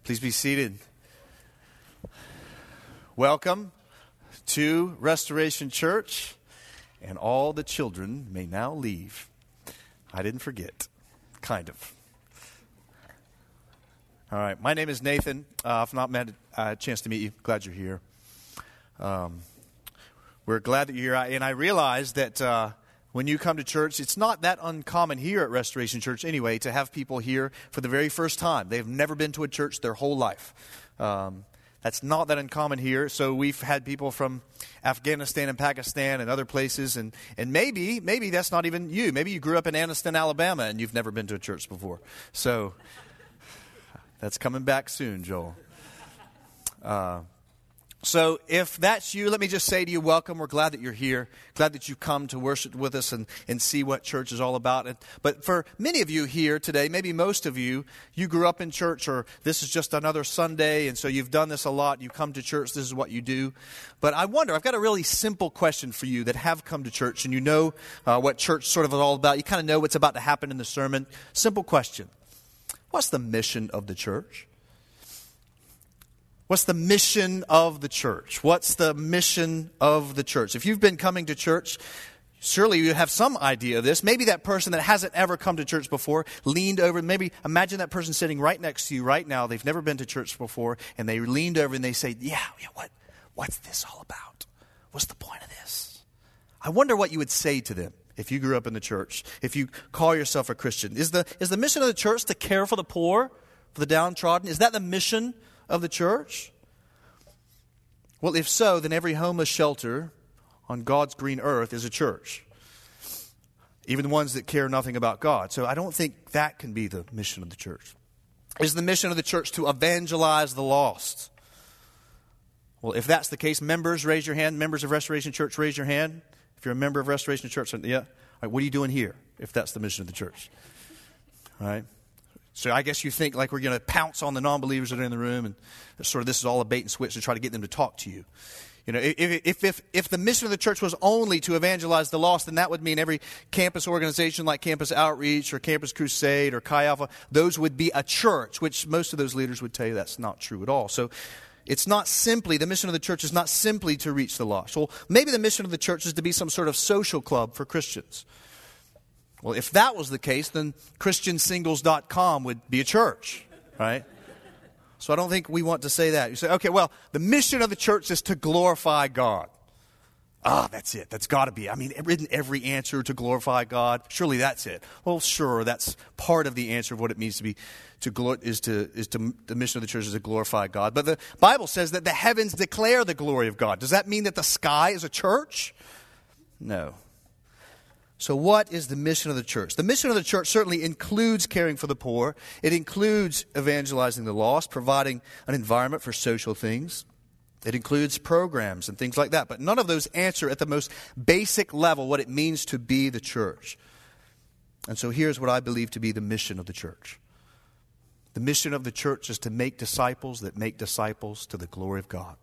Please be seated. Welcome to Restoration Church, and all the children may now leave. I didn't forget, kind of. All right, my name is Nathan. I've not had a chance to meet you. Glad you're here. We're glad that you're here, and I realize that when you come to church, it's not that uncommon here at Restoration Church anyway to have people here for the very first time. They've never been to a church their whole life. That's not that uncommon here. So we've had people from Afghanistan and Pakistan and other places, and maybe that's not even you. Maybe you grew up in Anniston, Alabama, and you've never been to a church before. So that's coming back soon, Joel. So if that's you, let me just say to you, welcome. We're glad that you're here. Glad that you've come to worship with us and see what church is all about. But for many of you here today, maybe most of you, you grew up in church, or this is just another Sunday, and so you've done this a lot. You come to church, this is what you do. But I wonder, I've got a really simple question for you that have come to church, and you know what church sort of is all about. You kind of know what's about to happen in the sermon. Simple question. What's the mission of the church? What's the mission of the church? What's the mission of the church? If you've been coming to church, surely you have some idea of this. Maybe that person that hasn't ever come to church before leaned over. Maybe imagine that person sitting right next to you right now. They've never been to church before, and they leaned over and they say, what's this all about? What's the point of this? I wonder what you would say to them if you grew up in the church, if you call yourself a Christian. Is the mission of the church to care for the poor, for the downtrodden? Is that the mission of the church? Well, if so, then every homeless shelter on God's green earth is a church, even the ones that care nothing about God. So I don't think that can be the mission of the church. Is the mission of the church to evangelize the lost? Well, if that's the case, members, raise your hand. Members of Restoration Church, raise your hand. If you're a member of Restoration Church, yeah. All right, what are you doing here if that's the mission of the church? All right. So I guess you think like we're going to pounce on the non-believers that are in the room, and sort of this is all a bait and switch to try to get them to talk to you. You know, if the mission of the church was only to evangelize the lost, then that would mean every campus organization like Campus Outreach or Campus Crusade or Chi Alpha, those would be a church, which most of those leaders would tell you that's not true at all. So it's not simply, the mission of the church is not simply to reach the lost. Well, maybe the mission of the church is to be some sort of social club for Christians. Well, if that was the case, then ChristianSingles.com would be a church, right? So I don't think we want to say that. You say, okay, well, the mission of the church is to glorify God. That's it. That's got to be. I mean, isn't every answer to glorify God? Surely that's it. Well, sure, that's part of the answer of what it means to be, the mission of the church is to glorify God. But the Bible says that the heavens declare the glory of God. Does that mean that the sky is a church? No. So what is the mission of the church? The mission of the church certainly includes caring for the poor. It includes evangelizing the lost, providing an environment for social things. It includes programs and things like that. But none of those answer at the most basic level what it means to be the church. And so here's what I believe to be the mission of the church. The mission of the church is to make disciples that make disciples to the glory of God.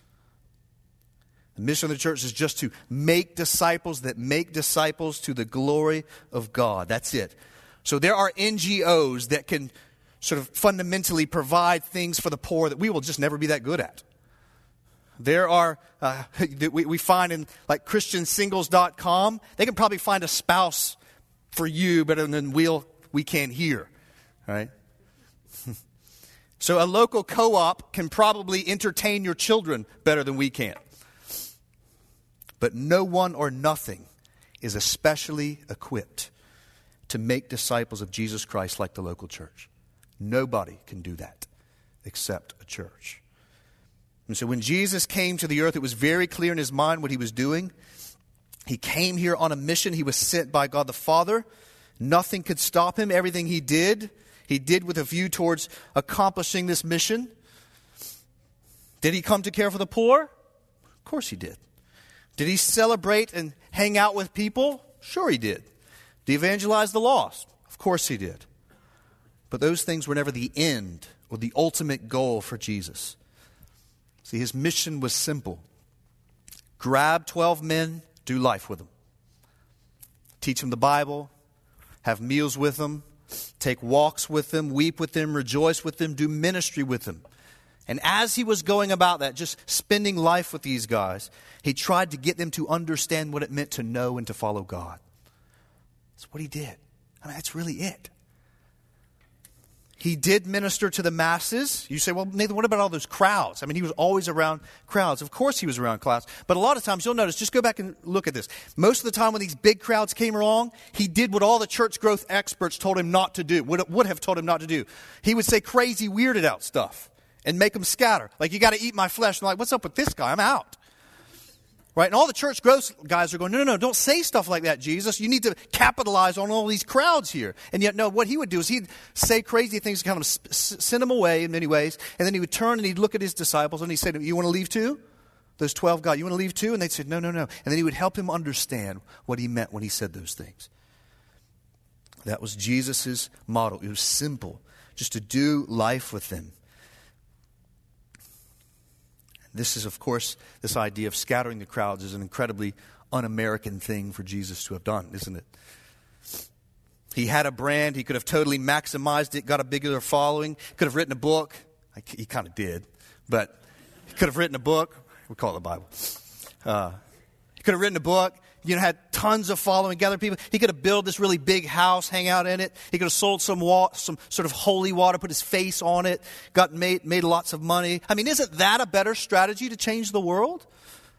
The mission of the church is just to make disciples that make disciples to the glory of God. That's it. So there are NGOs that can sort of fundamentally provide things for the poor that we will just never be that good at. There are, we find in like ChristianSingles.com, they can probably find a spouse for you better than we can here, right? So a local co-op can probably entertain your children better than we can. But no one or nothing is especially equipped to make disciples of Jesus Christ like the local church. Nobody can do that except a church. And so when Jesus came to the earth, it was very clear in his mind what he was doing. He came here on a mission. He was sent by God the Father. Nothing could stop him. Everything he did with a view towards accomplishing this mission. Did he come to care for the poor? Of course he did. Did he celebrate and hang out with people? Sure he did. Did he evangelize the lost? Of course he did. But those things were never the end or the ultimate goal for Jesus. See, his mission was simple. Grab 12 men, do life with them. Teach them the Bible, have meals with them, take walks with them, weep with them, rejoice with them, do ministry with them. And as he was going about that, just spending life with these guys, he tried to get them to understand what it meant to know and to follow God. That's what he did. I mean, that's really it. He did minister to the masses. You say, well, Nathan, what about all those crowds? I mean, he was always around crowds. Of course he was around crowds. But a lot of times, you'll notice, just go back and look at this. Most of the time when these big crowds came along, he did what all the church growth experts told him not to do, would have told him not to do. He would say crazy, weirded out stuff and make them scatter. Like, you got to eat my flesh. And I'm like, what's up with this guy? I'm out. Right? And all the church growth guys are going, no, don't say stuff like that, Jesus. You need to capitalize on all these crowds here. And yet, no, what he would do is he'd say crazy things to kind of send them away in many ways. And then he would turn and he'd look at his disciples and he'd say, you want to leave too? Those 12 guys, you want to leave too? And they'd say, no. And then he would help him understand what he meant when he said those things. That was Jesus' model. It was simple, just to do life with them. This is, of course, this idea of scattering the crowds is an incredibly un-American thing for Jesus to have done, isn't it? He had a brand. He could have totally maximized it, got a bigger following. Could have written a book. He kind of did, but he could have written a book. We call it the Bible. He could have written a book. Had tons of following, gathered people. He could have built this really big house, hang out in it. He could have sold some sort of holy water, put his face on it, made lots of money. I mean, isn't that a better strategy to change the world?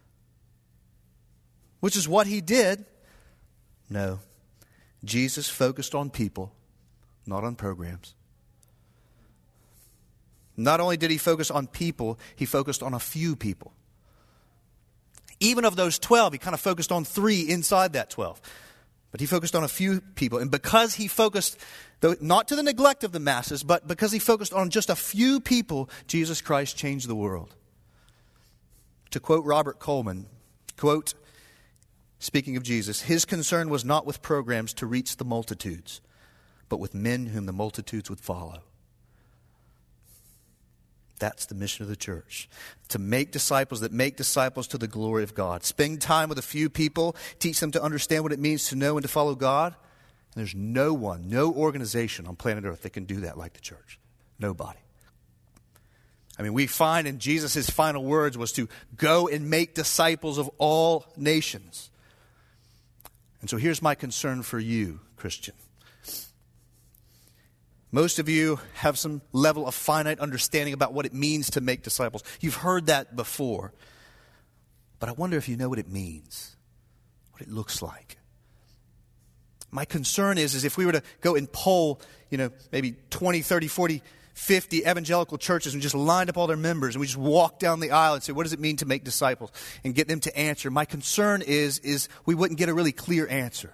Which is what he did. No. Jesus focused on people, not on programs. Not only did he focus on people, he focused on a few people. Even of those 12, he kind of focused on 3 inside that 12. But he focused on a few people. And because he focused, not to the neglect of the masses, but because he focused on just a few people, Jesus Christ changed the world. To quote Robert Coleman, quote, speaking of Jesus, his concern was not with programs to reach the multitudes, but with men whom the multitudes would follow. That's the mission of the church. To make disciples that make disciples to the glory of God. Spend time with a few people. Teach them to understand what it means to know and to follow God. And there's no one, no organization on planet Earth that can do that like the church. Nobody. I mean, we find in Jesus' final words was to go and make disciples of all nations. And so here's my concern for you, Christian. Most of you have some level of finite understanding about what it means to make disciples. You've heard that before. But I wonder if you know what it means, what it looks like. My concern is if we were to go and poll, maybe 20, 30, 40, 50 evangelical churches and just lined up all their members and we just walk down the aisle and say, what does it mean to make disciples? And get them to answer. My concern is we wouldn't get a really clear answer.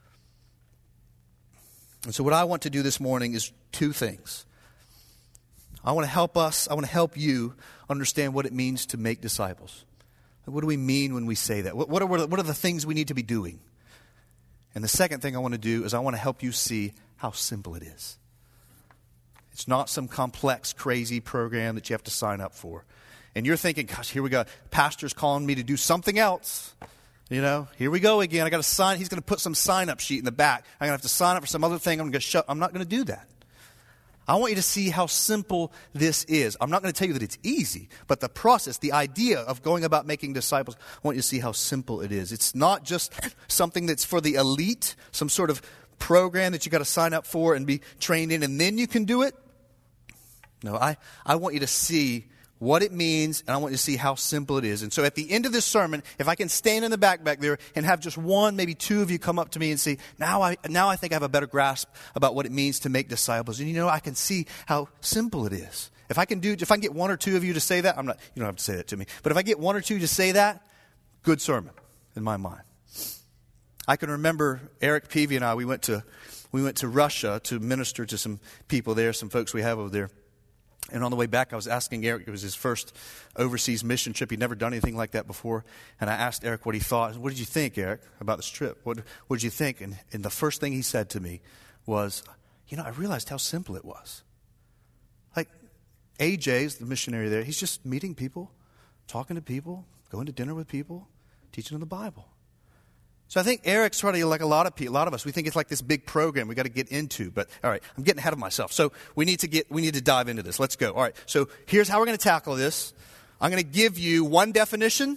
And so what I want to do this morning is 2 things. I want to help you understand what it means to make disciples. What do we mean when we say that? What are the things we need to be doing? And the second thing I want to do is I want to help you see how simple it is. It's not some complex, crazy program that you have to sign up for. And you're thinking, gosh, here we go. Pastor's calling me to do something else. Here we go again. I got to sign. He's going to put some sign-up sheet in the back. I'm going to have to sign up for some other thing. I'm not going to do that. I want you to see how simple this is. I'm not going to tell you that it's easy, but the process, the idea of going about making disciples, I want you to see how simple it is. It's not just something that's for the elite, some sort of program that you got to sign up for and be trained in, and then you can do it. No, I want you to see what it means, and I want you to see how simple it is. And so at the end of this sermon, if I can stand in the back there and have just 1, maybe 2 of you come up to me and say, now I think I have a better grasp about what it means to make disciples. And I can see how simple it is. If I can get 1 or 2 of you to say that, you don't have to say that to me, but if I get 1 or 2 to say that, good sermon in my mind. I can remember Eric Peavy and I, we went to Russia to minister to some people there, some folks we have over there. And on the way back, I was asking Eric, it was his first overseas mission trip. He'd never done anything like that before. And I asked Eric what he thought. What did you think, Eric, about this trip? What did you think? And the first thing he said to me was, I realized how simple it was. Like, AJ's the missionary there. He's just meeting people, talking to people, going to dinner with people, teaching them the Bible. So I think Eric's sort of like a lot of us. We think it's like this big program we got to get into. But all right, I'm getting ahead of myself. So we need to dive into this. Let's go. All right. So here's how we're going to tackle this. I'm going to give you one definition,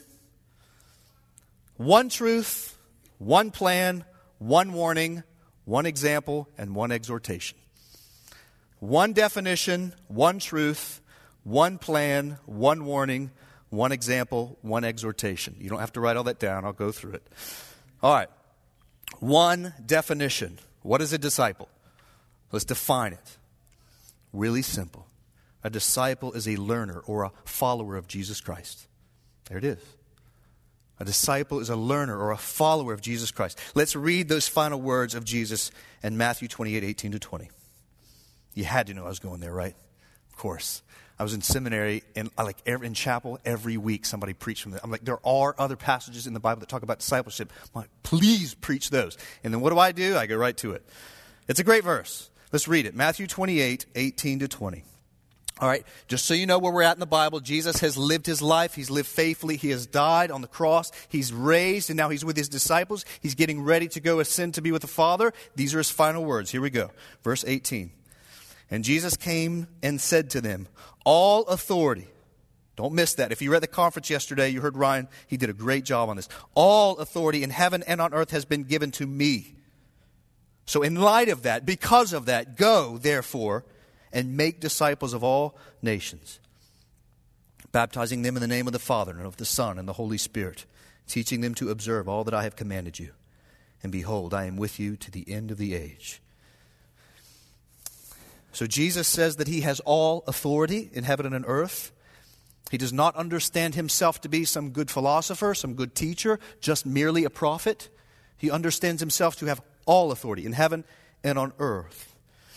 one truth, one plan, one warning, one example, and one exhortation. One definition, one truth, one plan, one warning, one example, one exhortation. You don't have to write all that down. I'll go through it. All right. One definition. What is a disciple? Let's define it. Really simple. A disciple is a learner or a follower of Jesus Christ. There it is. A disciple is a learner or a follower of Jesus Christ. Let's read those final words of Jesus in Matthew 28:18-20. You had to know I was going there, right? Of course. I was in seminary, and in chapel every week somebody preached from that. I'm like, there are other passages in the Bible that talk about discipleship. I'm like, please preach those. And then what do? I go right to it. It's a great verse. Let's read it. Matthew 28:18-20. All right, just so you know where we're at in the Bible, Jesus has lived his life. He's lived faithfully. He has died on the cross. He's raised, and now he's with his disciples. He's getting ready to go ascend to be with the Father. These are his final words. Here we go. Verse 18. And Jesus came and said to them, all authority. Don't miss that. If you were at the conference yesterday, you heard Ryan. He did a great job on this. All authority in heaven and on earth has been given to me. So in light of that, because of that, go, therefore, and make disciples of all nations, baptizing them in the name of the Father and of the Son and the Holy Spirit, teaching them to observe all that I have commanded you. And behold, I am with you to the end of the age. So Jesus says that he has all authority in heaven and on earth. He does not understand himself to be some good philosopher, some good teacher, just merely a prophet. He understands himself to have all authority in heaven and on earth.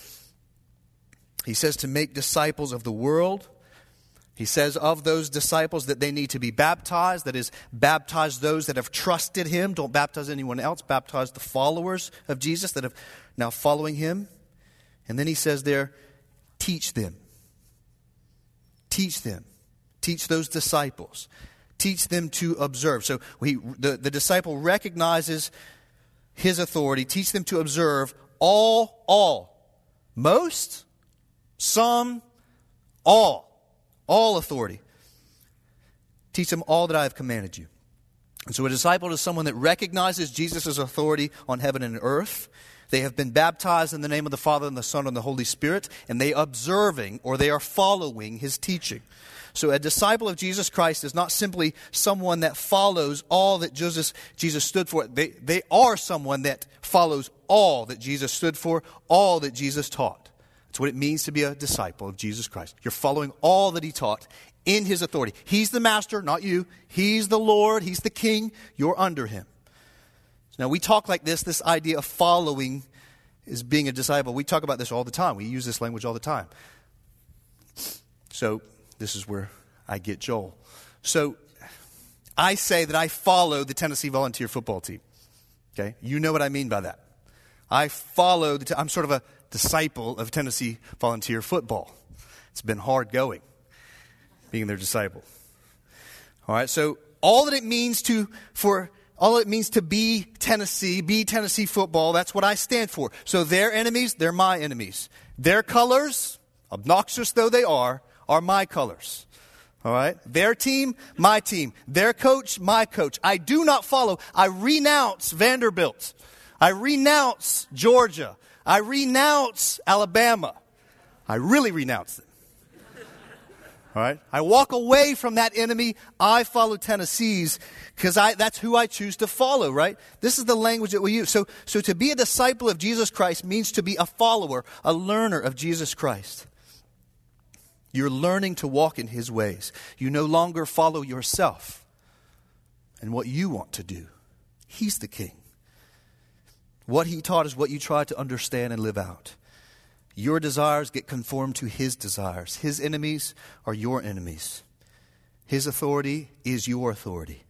He says to make disciples of the world. He says of those disciples that they need to be baptized. That is, baptize those that have trusted him. Don't baptize anyone else. Baptize the followers of Jesus that have now following him. And then he says there, teach them. Teach them. Teach those disciples. Teach them to observe. So the disciple recognizes his authority. Teach them to observe all. Most, some, all authority. Teach them all that I have commanded you. And so a disciple is someone that recognizes Jesus' authority on heaven and earth. They have been baptized in the name of the Father and the Son and the Holy Spirit, and they are observing or they are following his teaching. So a disciple of Jesus Christ is not simply someone that follows all that Jesus stood for. They are someone that follows all that Jesus stood for, all that Jesus taught. That's what it means to be a disciple of Jesus Christ. You're following all that he taught in his authority. He's the master, not you. He's the Lord. He's the king. You're under him. Now, we talk like this idea of following is being a disciple. We talk about this all the time. We use this language all the time. So, this is where I get Joel. So, I say that I follow the Tennessee Volunteer football team. Okay? You know what I mean by that. I follow, I'm sort of a disciple of Tennessee Volunteer football. It's been hard going, being their disciple. All right, so all that it means to be Tennessee football, that's what I stand for. So their enemies, they're my enemies. Their colors, obnoxious though they are my colors. All right? Their team, my team. Their coach, my coach. I do not follow. I renounce Vanderbilt. I renounce Georgia. I renounce Alabama. I really renounce them. All right? I walk away from that enemy. I follow Tennessee's because that's who I choose to follow, right? This is the language that we use. So to be a disciple of Jesus Christ means to be a follower, a learner of Jesus Christ. You're learning to walk in his ways. You no longer follow yourself and what you want to do. He's the king. What he taught is what you try to understand and live out. Your desires get conformed to his desires. His enemies are your enemies. His authority is your authority.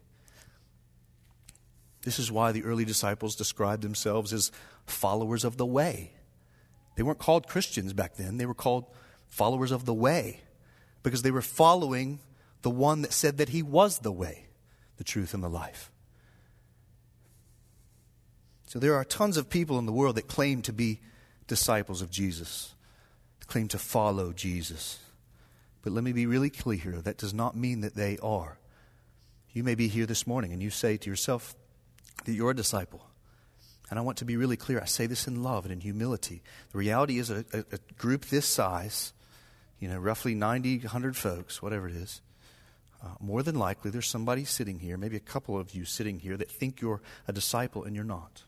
This is why the early disciples described themselves as followers of the way. They weren't called Christians back then. They were called followers of the way because they were following the one that said that he was the way, the truth, and the life. So there are tons of people in the world that claim to be disciples of Jesus, claim to follow Jesus. But let me be really clear, that does not mean that they are. You may be here this morning and you say to yourself that you're a disciple. And I want to be really clear. I say this in love and in humility. The reality is a group this size, roughly 90, 100 folks, whatever it is, more than likely there's somebody sitting here, maybe a couple of you sitting here, that think you're a disciple and you're not.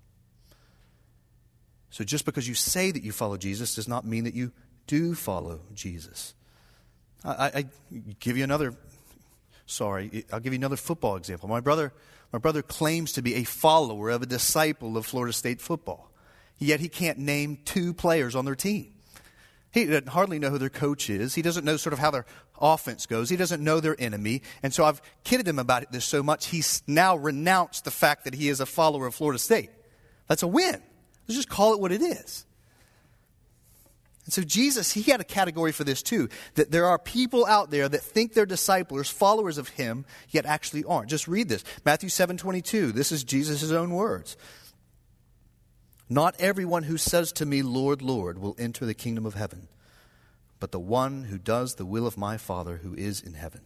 So just because you say that you follow Jesus does not mean that you do follow Jesus. I'll give you another football example. My brother claims to be a follower of a disciple of Florida State football. Yet he can't name 2 players on their team. He doesn't hardly know who their coach is. He doesn't know sort of how their offense goes. He doesn't know their enemy. And so I've kidded him about this so much, he's now renounced the fact that he is a follower of Florida State. That's a win. Let's just call it what it is. And so Jesus, he had a category for this too, that there are people out there that think they're disciples, followers of him, yet actually aren't. Just read this. Matthew 7:22. This is Jesus' own words. Not everyone who says to me, Lord, Lord, will enter the kingdom of heaven, but the one who does the will of my Father who is in heaven.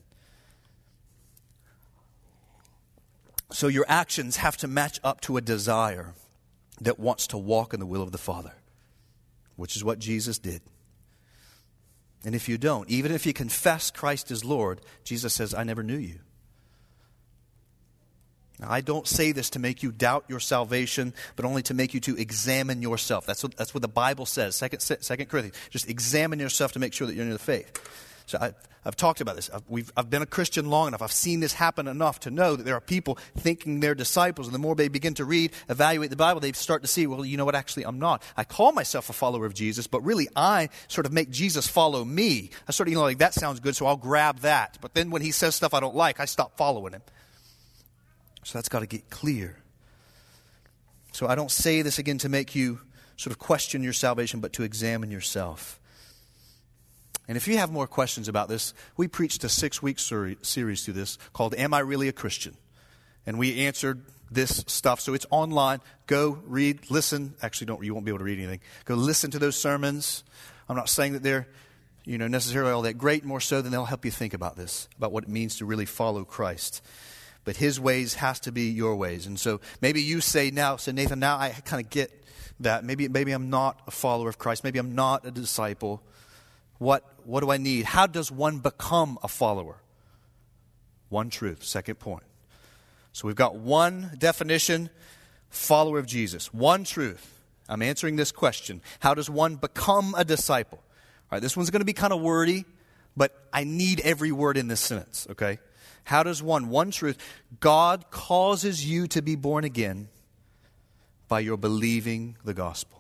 So your actions have to match up to a desire that wants to walk in the will of the Father, which is what Jesus did. And if you don't, even if you confess Christ as Lord, Jesus says, I never knew you. Now, I don't say this to make you doubt your salvation, but only to make you to examine yourself. That's what the Bible says, 2 Corinthians. Just examine yourself to make sure that you're in the faith. So I've talked about this. I've been a Christian long enough. I've seen this happen enough to know that there are people thinking they're disciples. And the more they begin to read, evaluate the Bible, they start to see, well, you know what, actually I'm not. I call myself a follower of Jesus, but really I sort of make Jesus follow me. I sort of, like, that sounds good, so I'll grab that. But then when he says stuff I don't like, I stop following him. So that's got to get clear. So I don't say this again to make you sort of question your salvation, but to examine yourself. And if you have more questions about this, we preached a 6-week series through this called Am I Really a Christian? And we answered this stuff. So it's online. Go read, listen. Actually, you won't be able to read anything. Go listen to those sermons. I'm not saying that they're necessarily all that great, more so than they'll help you think about this, about what it means to really follow Christ. But his ways has to be your ways. And so maybe you say now, Nathan, now I kind of get that. Maybe I'm not a follower of Christ. Maybe I'm not a disciple. What do I need? How does one become a follower? One truth, second point. So we've got one definition, follower of Jesus. One truth. I'm answering this question. How does one become a disciple? All right, this one's going to be kind of wordy, but I need every word in this sentence, okay? How does one truth, God causes you to be born again by your believing the gospel.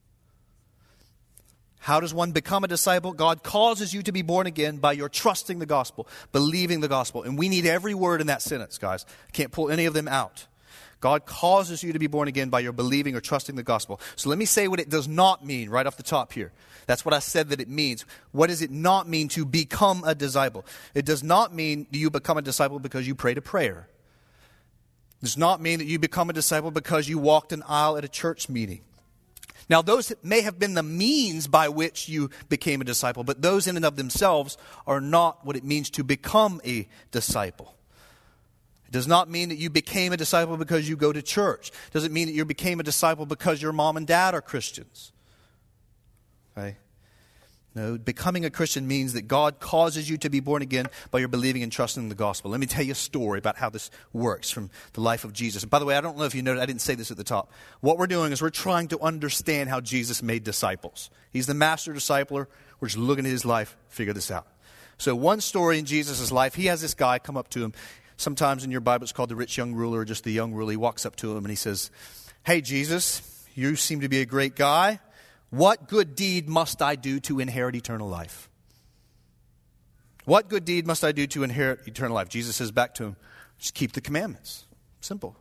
How does one become a disciple? God causes you to be born again by your trusting the gospel, believing the gospel. And we need every word in that sentence, guys. I can't pull any of them out. God causes you to be born again by your believing or trusting the gospel. So let me say what it does not mean right off the top here. That's what I said that it means. What does it not mean to become a disciple? It does not mean you become a disciple because you prayed a prayer. It does not mean that you become a disciple because you walked an aisle at a church meeting. Now, those may have been the means by which you became a disciple, but those in and of themselves are not what it means to become a disciple. It does not mean that you became a disciple because you go to church. It doesn't mean that you became a disciple because your mom and dad are Christians. Okay? No, becoming a Christian means that God causes you to be born again by your believing and trusting in the gospel. Let me tell you a story about how this works from the life of Jesus. And by the way, I don't know if you noticed, I didn't say this at the top. What we're doing is we're trying to understand how Jesus made disciples. He's the master discipler. We're just looking at his life, figure this out. So one story in Jesus' life, he has this guy come up to him. Sometimes in your Bible it's called the rich young ruler, or just the young ruler. He walks up to him and he says, "Hey Jesus, you seem to be a great guy. What good deed must I do to inherit eternal life?" What good deed must I do to inherit eternal life? Jesus says back to him, just keep the commandments. Simple.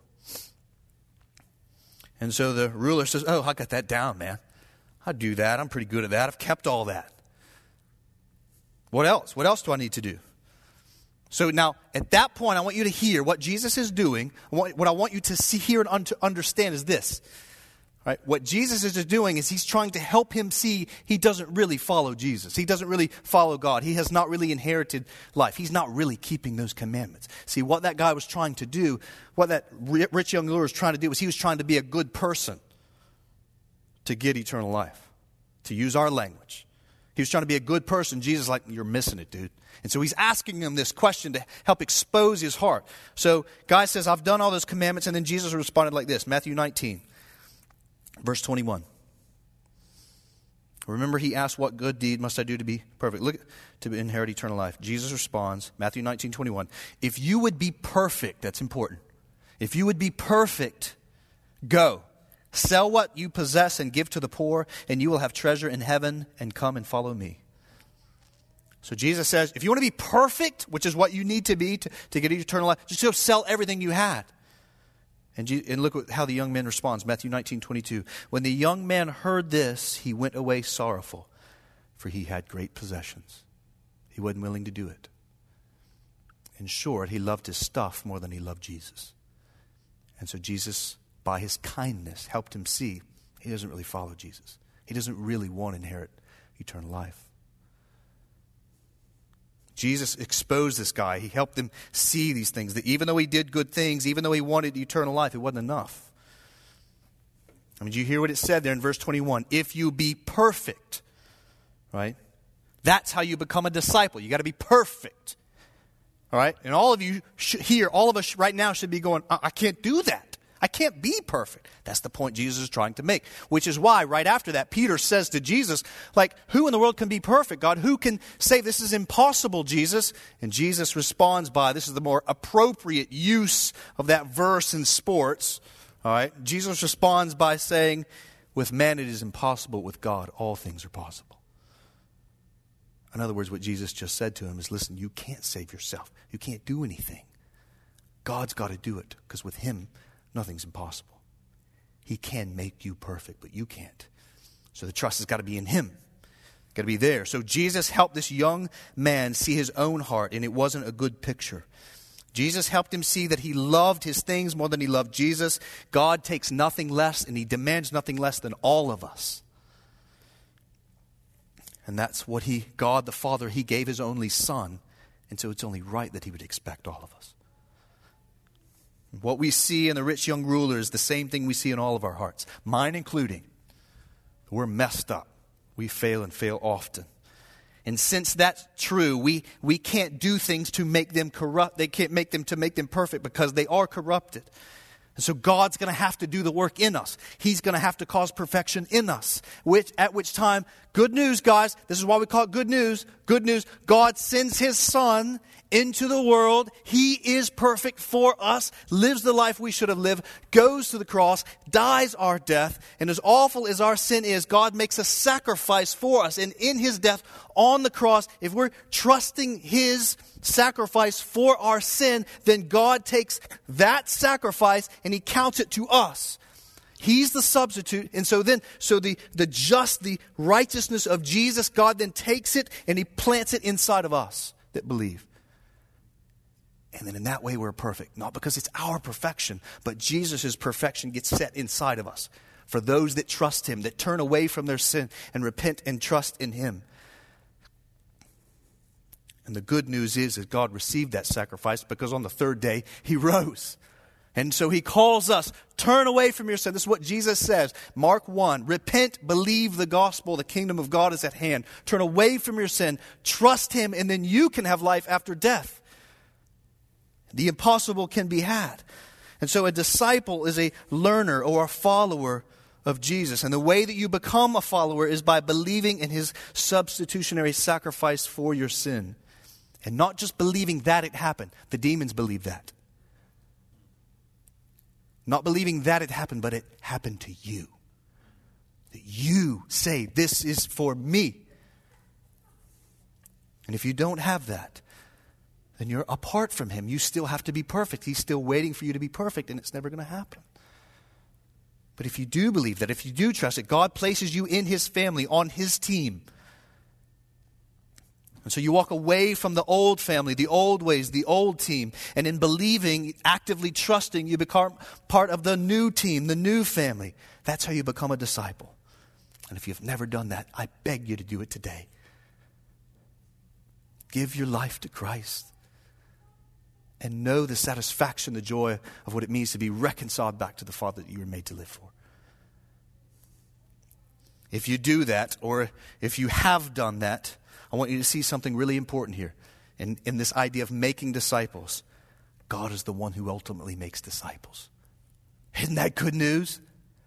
And so the ruler says, "Oh, I got that down, man. I do that. I'm pretty good at that. I've kept all that. What else? What else do I need to do?" So now, at that point, I want you to hear what Jesus is doing. What I want you to see, hear, and understand is this. Right? What Jesus is doing is he's trying to help him see he doesn't really follow Jesus. He doesn't really follow God. He has not really inherited life. He's not really keeping those commandments. See, what that guy was trying to do, what that rich young ruler was trying to do, was he was trying to be a good person to get eternal life. To use our language. He was trying to be a good person. Jesus is like, you're missing it, dude. And so he's asking him this question to help expose his heart. So guy says, I've done all those commandments. And then Jesus responded like this, Matthew 19. Verse 21. Remember, he asked, what good deed must I do to be perfect? Look, to inherit eternal life. Jesus responds, Matthew 19:21. If you would be perfect, that's important. If you would be perfect, go. Sell what you possess and give to the poor, and you will have treasure in heaven, and come and follow me. So Jesus says, if you want to be perfect, which is what you need to be to get eternal life, just go sell everything you had. And look at how the young man responds. Matthew 19:22. When the young man heard this, he went away sorrowful, for he had great possessions. He wasn't willing to do it. In short, he loved his stuff more than he loved Jesus. And so Jesus, by his kindness, helped him see he doesn't really follow Jesus. He doesn't really want to inherit eternal life. Jesus exposed this guy. He helped him see these things. That even though he did good things, even though he wanted eternal life, it wasn't enough. I mean, do you hear what it said there in verse 21? If you be perfect, right? That's how you become a disciple. You got to be perfect. All right? And all of you here, all of us right now should be going, I can't do that. I can't be perfect. That's the point Jesus is trying to make. Which is why, right after that, Peter says to Jesus, like, who in the world can be perfect, God? Who can say this is impossible, Jesus? And Jesus responds by, this is the more appropriate use of that verse in sports. All right? Jesus responds by saying, with man it is impossible, with God all things are possible. In other words, what Jesus just said to him is, listen, you can't save yourself. You can't do anything. God's got to do it, because with him, nothing's impossible. He can make you perfect, but you can't. So the trust has got to be in him. Got to be there. So Jesus helped this young man see his own heart, and it wasn't a good picture. Jesus helped him see that he loved his things more than he loved Jesus. God takes nothing less, and he demands nothing less than all of us. And that's what God the Father, he gave his only Son. And so it's only right that he would expect all of us. What we see in the rich young ruler is the same thing we see in all of our hearts, mine including. We're messed up. We fail and fail often. And since that's true, we can't do things to make them corrupt. They can't make them to make them perfect because they are corrupted. And so God's going to have to do the work in us. He's going to have to cause perfection in us. At which time, good news, guys. This is why we call it good news. Good news. God sends his Son into the world. He is perfect for us, lives the life we should have lived, goes to the cross, dies our death. And as awful as our sin is, God makes a sacrifice for us. And in his death on the cross, if we're trusting his sacrifice for our sin, then God takes that sacrifice and he counts it to us. He's the substitute. And so the righteousness of Jesus, God then takes it and he plants it inside of us that believe. And then in that way we're perfect. Not because it's our perfection, but Jesus' perfection gets set inside of us. For those that trust him, that turn away from their sin and repent and trust in him. And the good news is that God received that sacrifice because on the third day he rose. And so he calls us, turn away from your sin. This is what Jesus says. Mark 1, repent, believe the gospel. The kingdom of God is at hand. Turn away from your sin, trust him, and then you can have life after death. The impossible can be had. And so a disciple is a learner or a follower of Jesus. And the way that you become a follower is by believing in his substitutionary sacrifice for your sin. And not just believing that it happened. The demons believe that. Not believing that it happened, but it happened to you. That you say, this is for me. And if you don't have that, then you're apart from him. You still have to be perfect. He's still waiting for you to be perfect, and it's never going to happen. But if you do believe that, if you do trust it, God places you in his family, on his team. And so you walk away from the old family, the old ways, the old team. And in believing, actively trusting, you become part of the new team, the new family. That's how you become a disciple. And if you've never done that, I beg you to do it today. Give your life to Christ. And know the satisfaction, the joy of what it means to be reconciled back to the Father that you were made to live for. If you do that, or if you have done that, I want you to see something really important here. In this idea of making disciples, God is the one who ultimately makes disciples. Isn't that good news?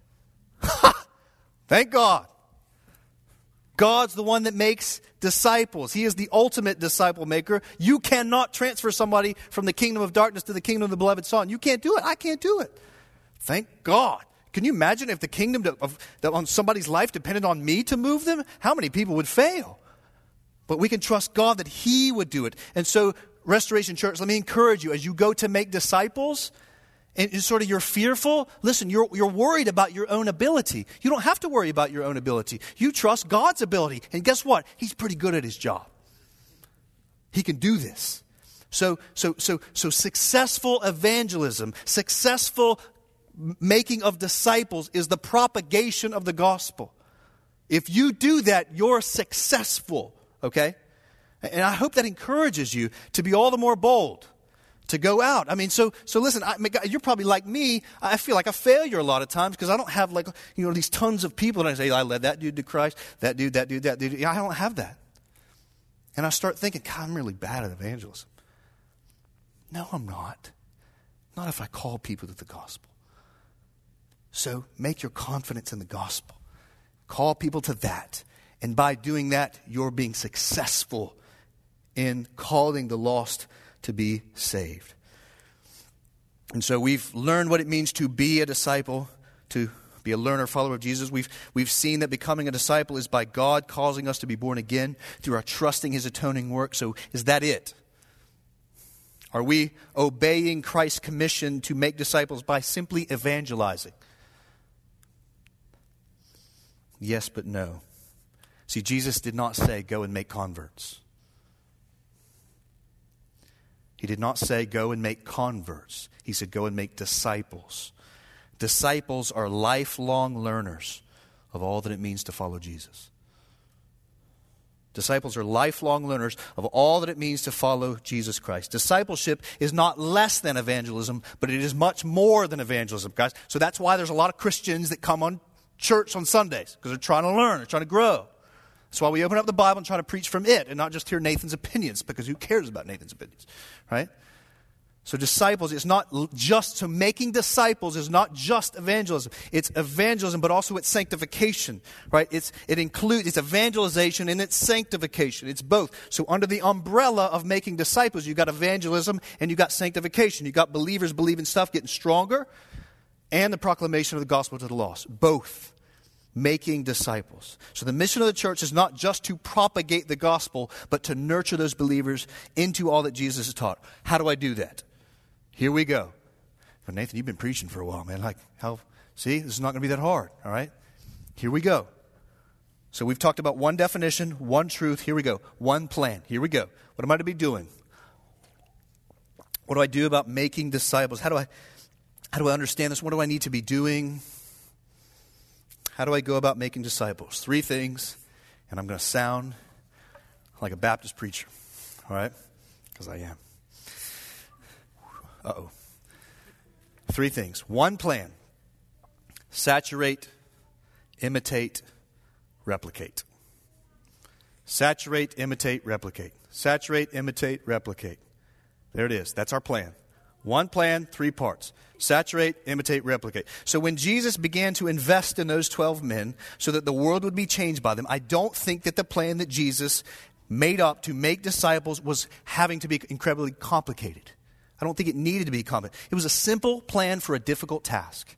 Thank God. God's the one that makes disciples. He is the ultimate disciple maker. You cannot transfer somebody from the kingdom of darkness to the kingdom of the beloved Son. You can't do it. I can't do it. Thank God. Can you imagine if the kingdom on somebody's life depended on me to move them? How many people would fail? But we can trust God that He would do it. And so, Restoration Church, let me encourage you, as you go to make disciples, and sort of you're fearful, listen, you're worried about your own ability. You don't have to worry about your own ability. You trust God's ability. And guess what? He's pretty good at His job. He can do this. So successful evangelism, successful making of disciples is the propagation of the gospel. If you do that, you're successful. Okay? And I hope that encourages you to be all the more bold, to go out. I mean, so listen, you're probably like me. I feel like a failure a lot of times because I don't have these tons of people that I say, I led that dude to Christ, that dude. I don't have that. And I start thinking, God, I'm really bad at evangelism. No, I'm not. Not if I call people to the gospel. So make your confidence in the gospel. Call people to that. And by doing that, you're being successful in calling the lost to be saved. And so we've learned what it means to be a disciple, to be a learner, follower of Jesus. We've seen that becoming a disciple is by God causing us to be born again through our trusting His atoning work. So is that it? Are we obeying Christ's commission to make disciples by simply evangelizing? Yes, but no. See, Jesus did not say, go and make converts. He did not say, go and make converts. He said, go and make disciples. Disciples are lifelong learners of all that it means to follow Jesus. Disciples are lifelong learners of all that it means to follow Jesus Christ. Discipleship is not less than evangelism, but it is much more than evangelism, guys. So that's why there's a lot of Christians that come on church on Sundays, because they're trying to learn, they're trying to grow. That's why we open up the Bible and try to preach from it and not just hear Nathan's opinions, because who cares about Nathan's opinions, right? So disciples, it's not just, so making disciples is not just evangelism. It's evangelism, but also it's sanctification, right? It's evangelization and it's sanctification. It's both. So under the umbrella of making disciples, you've got evangelism and you've got sanctification. You've got believers believing stuff, getting stronger, and the proclamation of the gospel to the lost. Both. Making disciples. So the mission of the church is not just to propagate the gospel, but to nurture those believers into all that Jesus has taught. How do I do that? Here we go. Well, Nathan, you've been preaching for a while, man. See, this is not going to be that hard, all right? Here we go. So we've talked about one definition, one truth. Here we go. One plan. Here we go. What am I to be doing? What do I do about making disciples? How do I understand this? What do I need to be doing? How do I go about making disciples? 3 things, and I'm going to sound like a Baptist preacher, all right? Because I am. 3 things. 1 plan. Saturate, imitate, replicate. Saturate, imitate, replicate. Saturate, imitate, replicate. There it is. That's our plan. 1 plan, 3 parts. Saturate, imitate, replicate. So when Jesus began to invest in those 12 men so that the world would be changed by them, I don't think that the plan that Jesus made up to make disciples was having to be incredibly complicated. I don't think it needed to be complicated. It was a simple plan for a difficult task.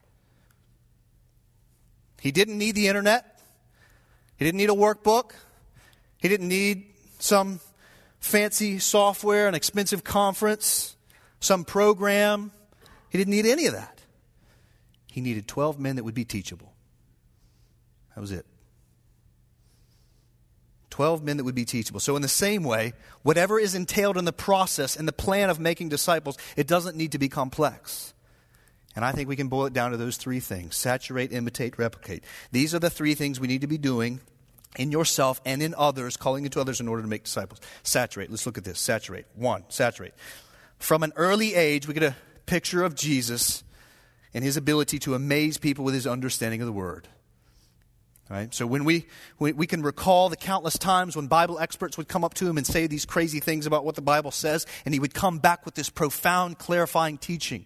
He didn't need the internet. He didn't need a workbook. He didn't need some fancy software, an expensive conference, some program. He didn't need any of that. He needed 12 men that would be teachable. That was it. 12 men that would be teachable. So in the same way, whatever is entailed in the process and the plan of making disciples, it doesn't need to be complex. And I think we can boil it down to those three things: saturate, imitate, replicate. These are the three things we need to be doing in yourself and in others, calling into others in order to make disciples. Saturate. Let's look at this. Saturate. 1, saturate. From an early age, we get a picture of Jesus and his ability to amaze people with his understanding of the Word. Right? So when we can recall the countless times when Bible experts would come up to him and say these crazy things about what the Bible says, and he would come back with this profound, clarifying teaching.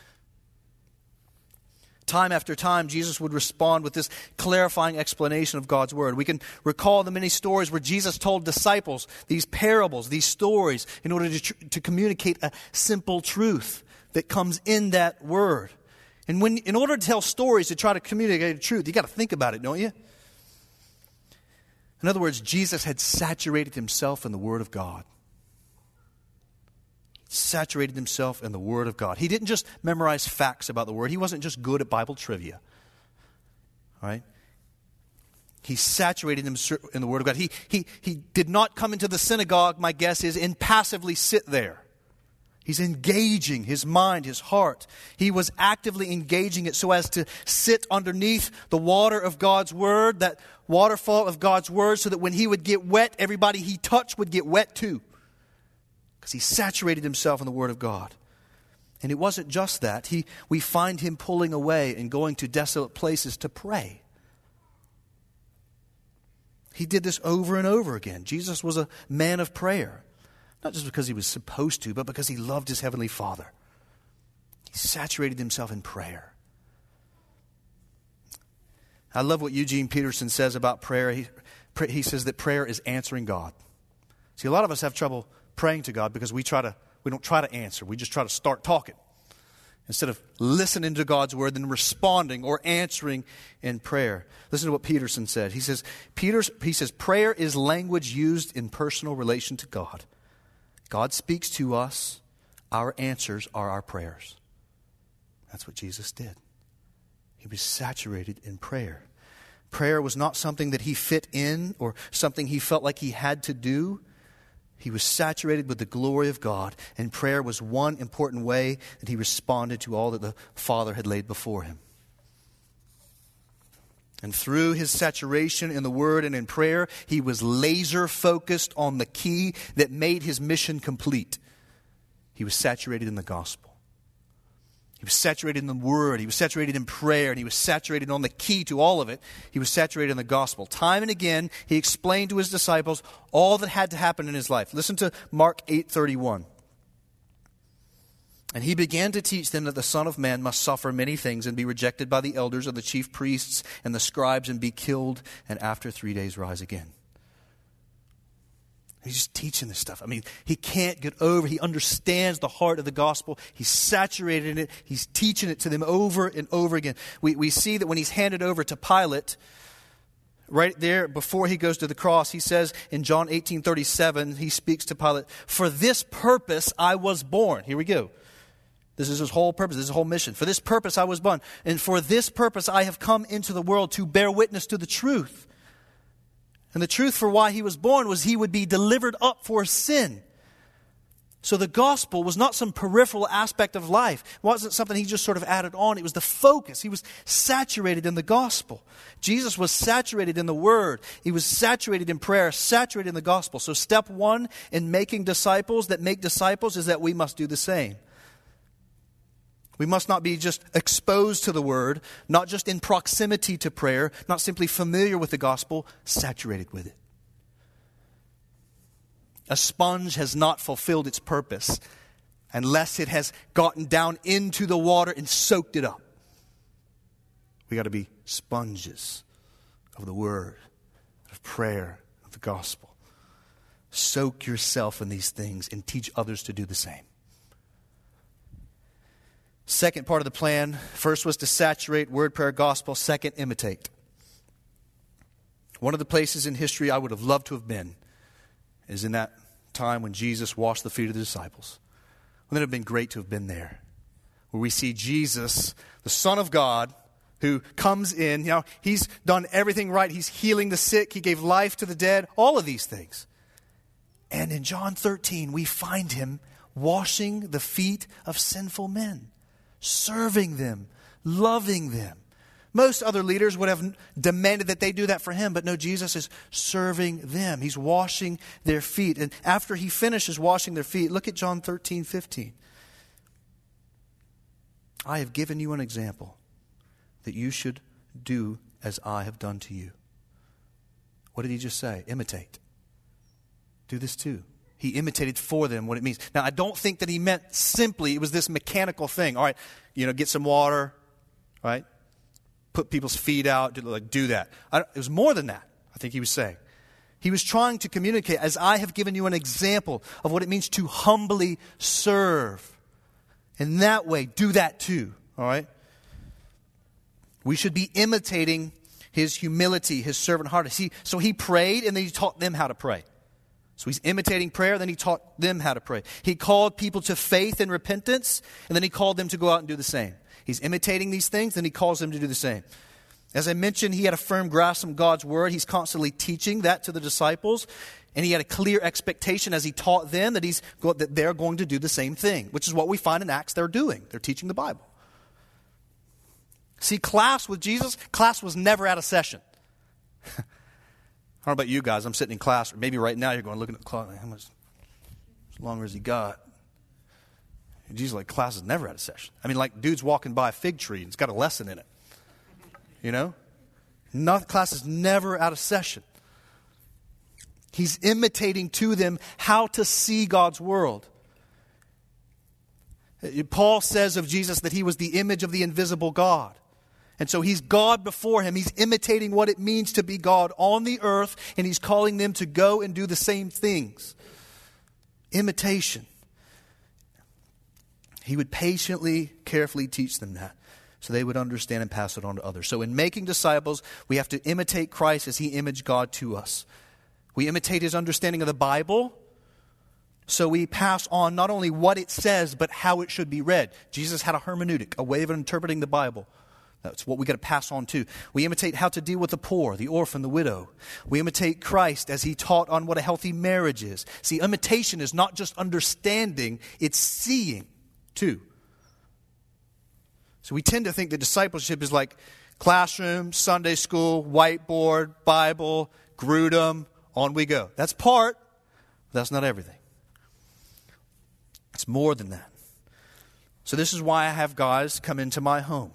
Time after time, Jesus would respond with this clarifying explanation of God's Word. We can recall the many stories where Jesus told disciples these parables, these stories, in order to communicate a simple truth that comes in that Word. And in order to tell stories to try to communicate a truth, you got to think about it, don't you? In other words, Jesus had saturated himself in the Word of God. Saturated himself in the Word of God. He didn't just memorize facts about the Word. He wasn't just good at Bible trivia. All right? He saturated himself in the Word of God. He did not come into the synagogue, my guess is, and passively sit there. He's engaging his mind, his heart. He was actively engaging it so as to sit underneath the water of God's Word, that waterfall of God's Word, so that when he would get wet, everybody he touched would get wet too. Because he saturated himself in the Word of God. And it wasn't just that. We find him pulling away and going to desolate places to pray. He did this over and over again. Jesus was a man of prayer. Not just because he was supposed to, but because he loved his heavenly Father. He saturated himself in prayer. I love what Eugene Peterson says about prayer. He says that prayer is answering God. See, a lot of us have trouble praying to God because we don't try to answer. We just try to start talking instead of listening to God's Word and responding or answering in prayer. Listen to what Peterson said. He says, prayer is language used in personal relation to God. God speaks to us. Our answers are our prayers. That's what Jesus did. He was saturated in prayer. Prayer was not something that he fit in or something he felt like he had to do. He was saturated with the glory of God, and prayer was one important way that he responded to all that the Father had laid before him. And through his saturation in the Word and in prayer, he was laser focused on the key that made his mission complete. He was saturated in the gospel. He was saturated in the Word. He was saturated in prayer. And he was saturated on the key to all of it. He was saturated in the gospel. Time and again, he explained to his disciples all that had to happen in his life. Listen to Mark 8:31. And he began to teach them that the Son of Man must suffer many things and be rejected by the elders of the chief priests and the scribes and be killed and after 3 days rise again. He's just teaching this stuff. I mean, he can't get over. He understands the heart of the gospel. He's saturated in it. He's teaching it to them over and over again. We see that when he's handed over to Pilate, right there before he goes to the cross, he says in John 18:37, he speaks to Pilate, "For this purpose I was born." Here we go. This is his whole purpose. This is his whole mission. "For this purpose I was born. And for this purpose I have come into the world to bear witness to the truth." And the truth for why he was born was he would be delivered up for sin. So the gospel was not some peripheral aspect of life. It wasn't something he just sort of added on. It was the focus. He was saturated in the gospel. Jesus was saturated in the Word. He was saturated in prayer, saturated in the gospel. So step one in making disciples that make disciples is that we must do the same. We must not be just exposed to the Word, not just in proximity to prayer, not simply familiar with the gospel, saturated with it. A sponge has not fulfilled its purpose unless it has gotten down into the water and soaked it up. We got to be sponges of the Word, of prayer, of the gospel. Soak yourself in these things and teach others to do the same. Second part of the plan, first was to saturate, word, prayer, gospel. Second, imitate. One of the places in history I would have loved to have been is in that time when Jesus washed the feet of the disciples. Wouldn't it have been great to have been there? Where we see Jesus, the Son of God, who comes in. He's done everything right. He's healing the sick. He gave life to the dead. All of these things. And in John 13, we find him washing the feet of sinful men, serving them, loving them. Most other leaders would have demanded that they do that for him, but no, Jesus is serving them. He's washing their feet. And after he finishes washing their feet, look at John 13:15. I have given you an example that you should do as I have done to you. What did he just say? Imitate. Do this too. He imitated for them what it means. Now, I don't think that he meant simply it was this mechanical thing. All right, get some water, right? Put people's feet out, do that. It was more than that, I think he was saying. He was trying to communicate, as I have given you an example of what it means to humbly serve. In that way, do that too, all right? We should be imitating his humility, his servant heart. So he prayed, and then he taught them how to pray. So he's imitating prayer, then he taught them how to pray. He called people to faith and repentance, and then he called them to go out and do the same. He's imitating these things, then he calls them to do the same. As I mentioned, he had a firm grasp on God's word. He's constantly teaching that to the disciples, and he had a clear expectation as he taught them that they're going to do the same thing, which is what we find in Acts they're doing. They're teaching the Bible. See, class with Jesus, class was never out of session. I don't know about you guys. I'm sitting in class, or maybe right now you're going looking at the clock. How much longer has he got? And Jesus, class is never out of session. I mean, dude's walking by a fig tree and it's got a lesson in it. Class is never out of session. He's imitating to them how to see God's world. Paul says of Jesus that he was the image of the invisible God. And so he's God before him. He's imitating what it means to be God on the earth, and he's calling them to go and do the same things. Imitation. He would patiently, carefully teach them that so they would understand and pass it on to others. So in making disciples, we have to imitate Christ as he imaged God to us. We imitate his understanding of the Bible, so we pass on not only what it says, but how it should be read. Jesus had a hermeneutic, a way of interpreting the Bible. That's what we got to pass on too. We imitate how to deal with the poor, the orphan, the widow. We imitate Christ as he taught on what a healthy marriage is. See, imitation is not just understanding, it's seeing too. So we tend to think that discipleship is like classroom, Sunday school, whiteboard, Bible, Grudem, on we go. That's part, but that's not everything. It's more than that. So this is why I have guys come into my home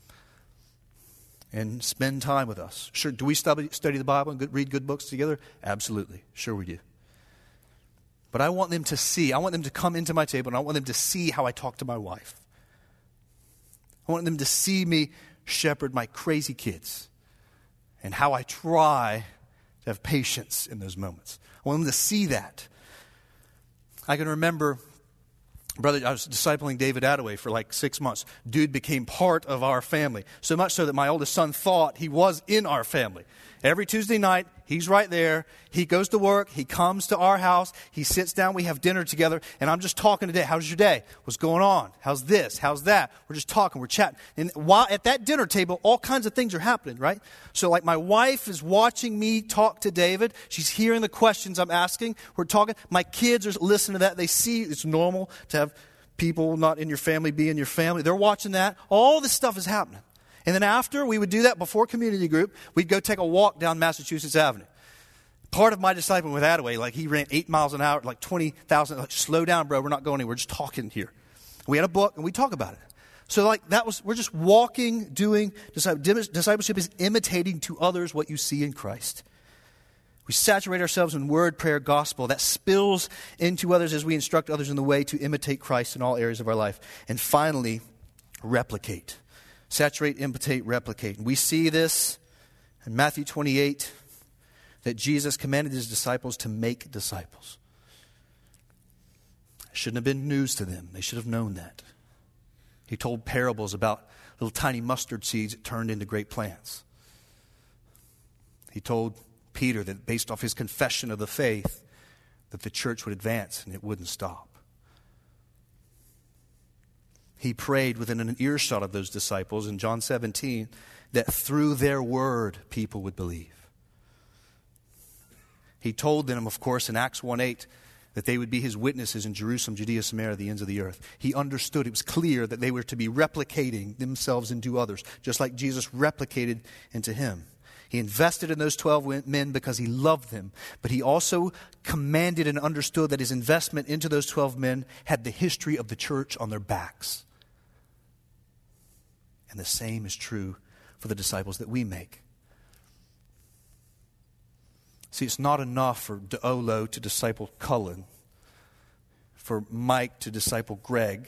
and spend time with us. Sure, do we study the Bible and read good books together? Absolutely. Sure we do. But I want them to see. I want them to come into my table, and I want them to see how I talk to my wife. I want them to see me shepherd my crazy kids and how I try to have patience in those moments. I want them to see that. I can remember, brother, I was discipling David Attaway for 6 months. Dude became part of our family. So much so that my oldest son thought he was in our family. Every Tuesday night, he's right there. He goes to work. He comes to our house. He sits down. We have dinner together. And I'm just talking today. How's your day? What's going on? How's this? How's that? We're just talking. We're chatting. And while at that dinner table, all kinds of things are happening, right? So my wife is watching me talk to David. She's hearing the questions I'm asking. We're talking. My kids are listening to that. They see it's normal to have people not in your family be in your family. They're watching that. All this stuff is happening. And then after we would do that before community group, we'd go take a walk down Massachusetts Avenue. Part of my discipling with Attaway, he ran 8 miles an hour, 20,000. Slow down, bro. We're not going anywhere. We're just talking here. We had a book and we talk about it. So we're just walking, doing discipleship is imitating to others what you see in Christ. We saturate ourselves in word, prayer, gospel. That spills into others as we instruct others in the way to imitate Christ in all areas of our life. And finally, replicate. Saturate, imitate, replicate. And we see this in Matthew 28, that Jesus commanded his disciples to make disciples. It shouldn't have been news to them. They should have known that. He told parables about little tiny mustard seeds that turned into great plants. He told Peter that based off his confession of the faith, that the church would advance and it wouldn't stop. He prayed within an earshot of those disciples in John 17 that through their word people would believe. He told them, of course, in Acts 1:8 that they would be his witnesses in Jerusalem, Judea, Samaria, the ends of the earth. He understood, it was clear that they were to be replicating themselves into others, just like Jesus replicated into him. He invested in those 12 men because he loved them, but he also commanded and understood that his investment into those 12 men had the history of the church on their backs. And the same is true for the disciples that we make. See, it's not enough for Deolo to disciple Cullen, for Mike to disciple Greg,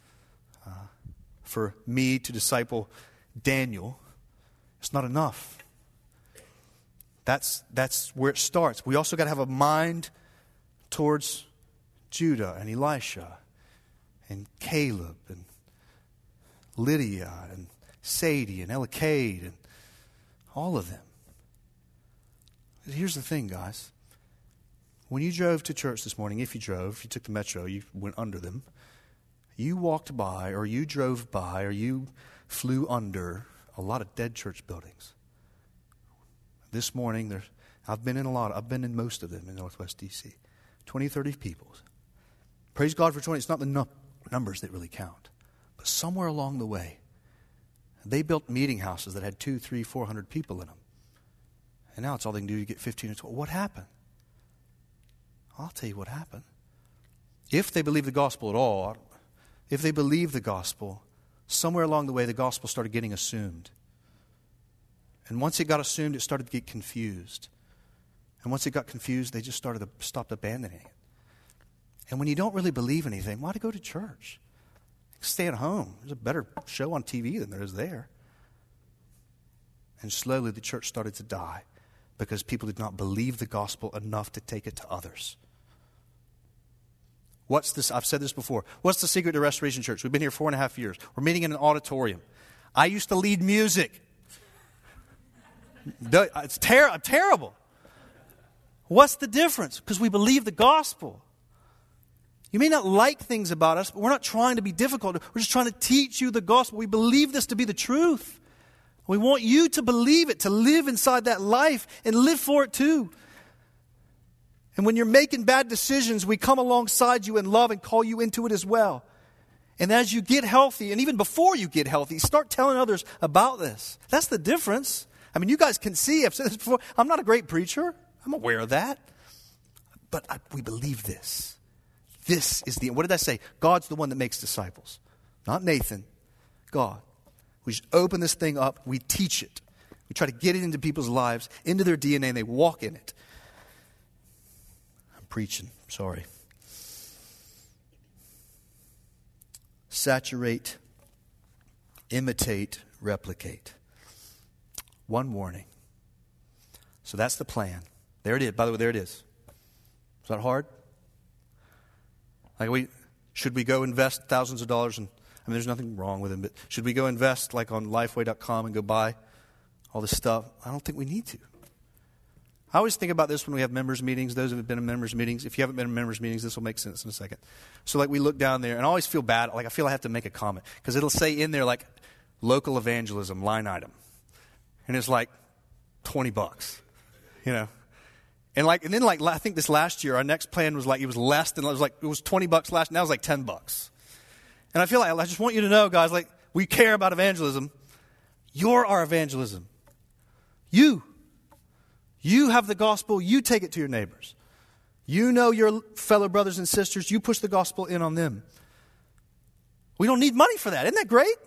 for me to disciple Daniel. It's not enough. That's where it starts. We also got to have a mind towards Judah and Elisha and Caleb and Lydia and Sadie and Elikade and all of them. Here's the thing, guys. When you drove to church this morning, if you took the metro, you went under them. You walked by or you drove by or you flew under a lot of dead church buildings. This morning, I've been in most of them in Northwest D.C. 20, 30 people. Praise God for 20. It's not the numbers that really count. But somewhere along the way, they built meeting houses that had 200, 300, 400 people in them. And now it's all they can do to get 15 or 12. What happened? I'll tell you what happened. If they believe the gospel at all, if they believe the gospel, somewhere along the way the gospel started getting assumed. And once it got assumed, it started to get confused. And once it got confused, they just stopped abandoning it. And when you don't really believe anything, why to go to church? Stay at home. There's a better show on TV than there is there. And slowly the church started to die because people did not believe the gospel enough to take it to others. What's this? I've said this before. What's the secret to Restoration Church? We've been here 4.5 years. We're meeting in an auditorium. I used to lead music. It's terrible. What's the difference? Because we believe the gospel. You may not like things about us, but we're not trying to be difficult. We're just trying to teach you the gospel. We believe this to be the truth. We want you to believe it, to live inside that life and live for it too. And when you're making bad decisions, we come alongside you in love and call you into it as well. And as you get healthy, and even before you get healthy, start telling others about this. That's the difference. I mean, you guys can see, I've said this before, I'm not a great preacher. I'm aware of that. But we believe this. This is what did I say? God's the one that makes disciples. Not Nathan. God. We just open this thing up. We teach it. We try to get it into people's lives, into their DNA, and they walk in it. I'm preaching. Sorry. Saturate, imitate, replicate. One warning. So that's the plan. There it is. By the way, there it is. Is that hard? Should we go invest thousands of dollars in, there's nothing wrong with them, but should we go invest like on Lifeway.com and go buy all this stuff? I don't think we need to. I always think about this when we have members meetings. Those who have been in members meetings, if you haven't been in members meetings, this will make sense in a second. So we look down there, and I always feel bad. I feel I have to make a comment because it'll say in there local evangelism line item. And it's $20, you know. And then I think this last year, our next plan was it was less than, it was $20 last, now it's $10. And I feel I just want you to know, guys, we care about evangelism. You're our evangelism. You have the gospel. You take it to your neighbors. You know your fellow brothers and sisters. You push the gospel in on them. We don't need money for that. Isn't that great?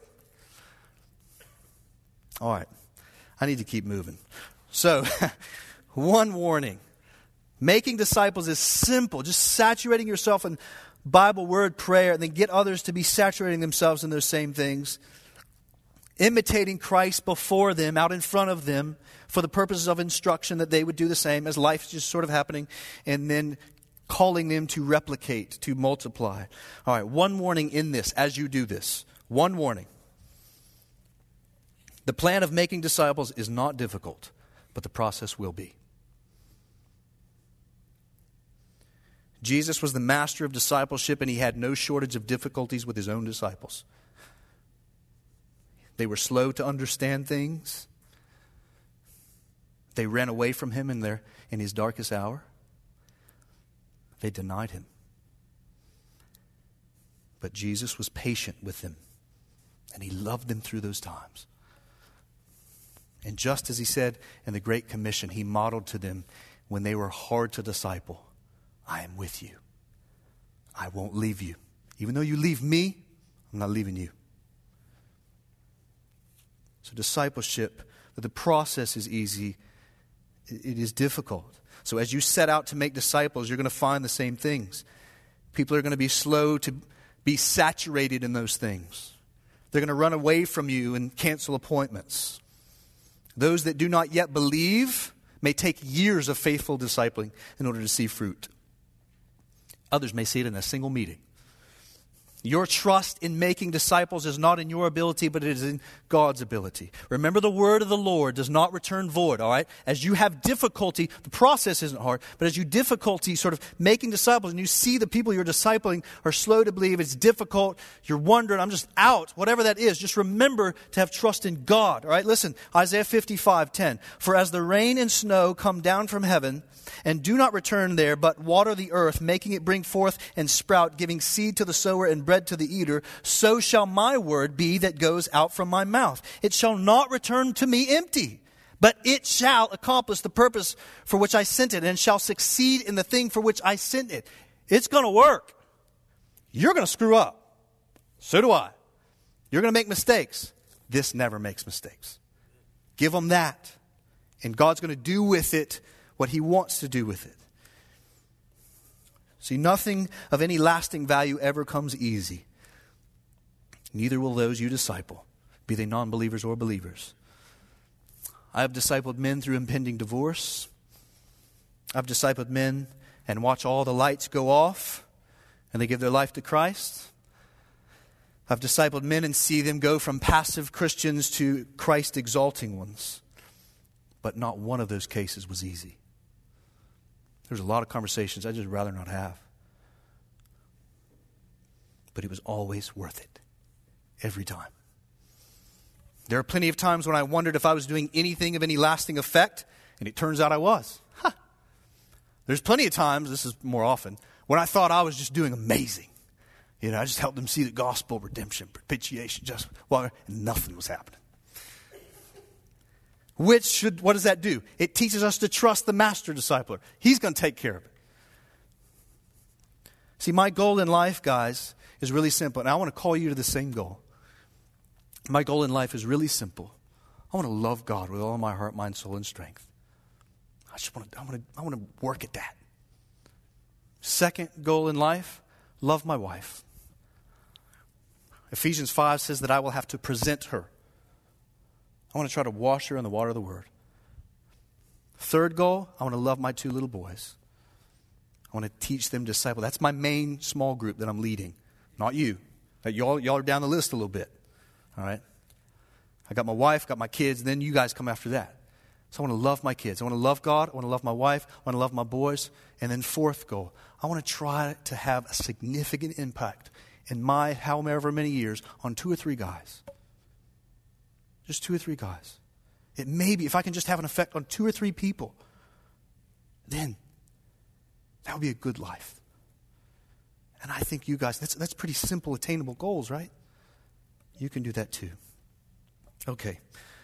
All right. I need to keep moving. So, one warning. Making disciples is simple. Just saturating yourself in Bible, word, prayer, and then get others to be saturating themselves in those same things. Imitating Christ before them, out in front of them, for the purposes of instruction, that they would do the same as life's just sort of happening, and then calling them to replicate, to multiply. All right, one warning in this, as you do this. One warning. The plan of making disciples is not difficult, but the process will be. Jesus was the master of discipleship, and he had no shortage of difficulties with his own disciples. They were slow to understand things. They ran away from him in his darkest hour. They denied him. But Jesus was patient with them, and he loved them through those times. And just as he said in the Great Commission, he modeled to them when they were hard to disciple, I am with you. I won't leave you. Even though you leave me, I'm not leaving you. So discipleship, but the process is easy. It is difficult. So as you set out to make disciples, you're going to find the same things. People are going to be slow to be saturated in those things. They're going to run away from you and cancel appointments. Those that do not yet believe may take years of faithful discipling in order to see fruit. Others may see it in a single meeting. Your trust in making disciples is not in your ability, but it is in God's ability. Remember, the word of the Lord does not return void, all right? As you have difficulty, the process isn't hard, but as you difficulty sort of making disciples and you see the people you're discipling are slow to believe, it's difficult, you're wondering, I'm just out, whatever that is, just remember to have trust in God, all right? Listen, Isaiah 55:10. For as the rain and snow come down from heaven and do not return there, but water the earth, making it bring forth and sprout, giving seed to the sower and bread to the eater, so shall my word be that goes out from my mouth. It shall not return to me empty, but it shall accomplish the purpose for which I sent it, and shall succeed in the thing for which I sent it. It's going to work. You're going to screw up. So do I. You're going to make mistakes. This never makes mistakes. Give them that. And God's going to do with it what he wants to do with it. See, nothing of any lasting value ever comes easy. Neither will those you disciple, be they non-believers or believers. I have discipled men through impending divorce. I've discipled men and watch all the lights go off and they give their life to Christ. I've discipled men and see them go from passive Christians to Christ-exalting ones. But not one of those cases was easy. There's a lot of conversations I'd just rather not have. But it was always worth it. Every time. There are plenty of times when I wondered if I was doing anything of any lasting effect, and it turns out I was. There's plenty of times, this is more often, when I thought I was just doing amazing. You know, I just helped them see the gospel, redemption, propitiation, and nothing was happening. What does that do? It teaches us to trust the master discipler. He's going to take care of it. See, my goal in life, guys, is really simple. And I want to call you to the same goal. My goal in life is really simple. I want to love God with all my heart, mind, soul, and strength. I want to work at that. Second goal in life, love my wife. Ephesians 5 says that I will have to present her. I want to try to wash her in the water of the Word. Third goal, I want to love my 2 little boys. I want to teach them disciple. That's my main small group that I'm leading. Not you. Y'all are down the list a little bit. All right? I got my wife, got my kids, and then you guys come after that. So I want to love my kids. I want to love God. I want to love my wife. I want to love my boys. And then fourth goal, I want to try to have a significant impact in my however many years on 2 or 3 guys. Just 2 or 3 guys. It may be, if I can just have an effect on 2 or 3 people, then that would be a good life. And I think you guys, that's pretty simple, attainable goals, right? You can do that too. Okay.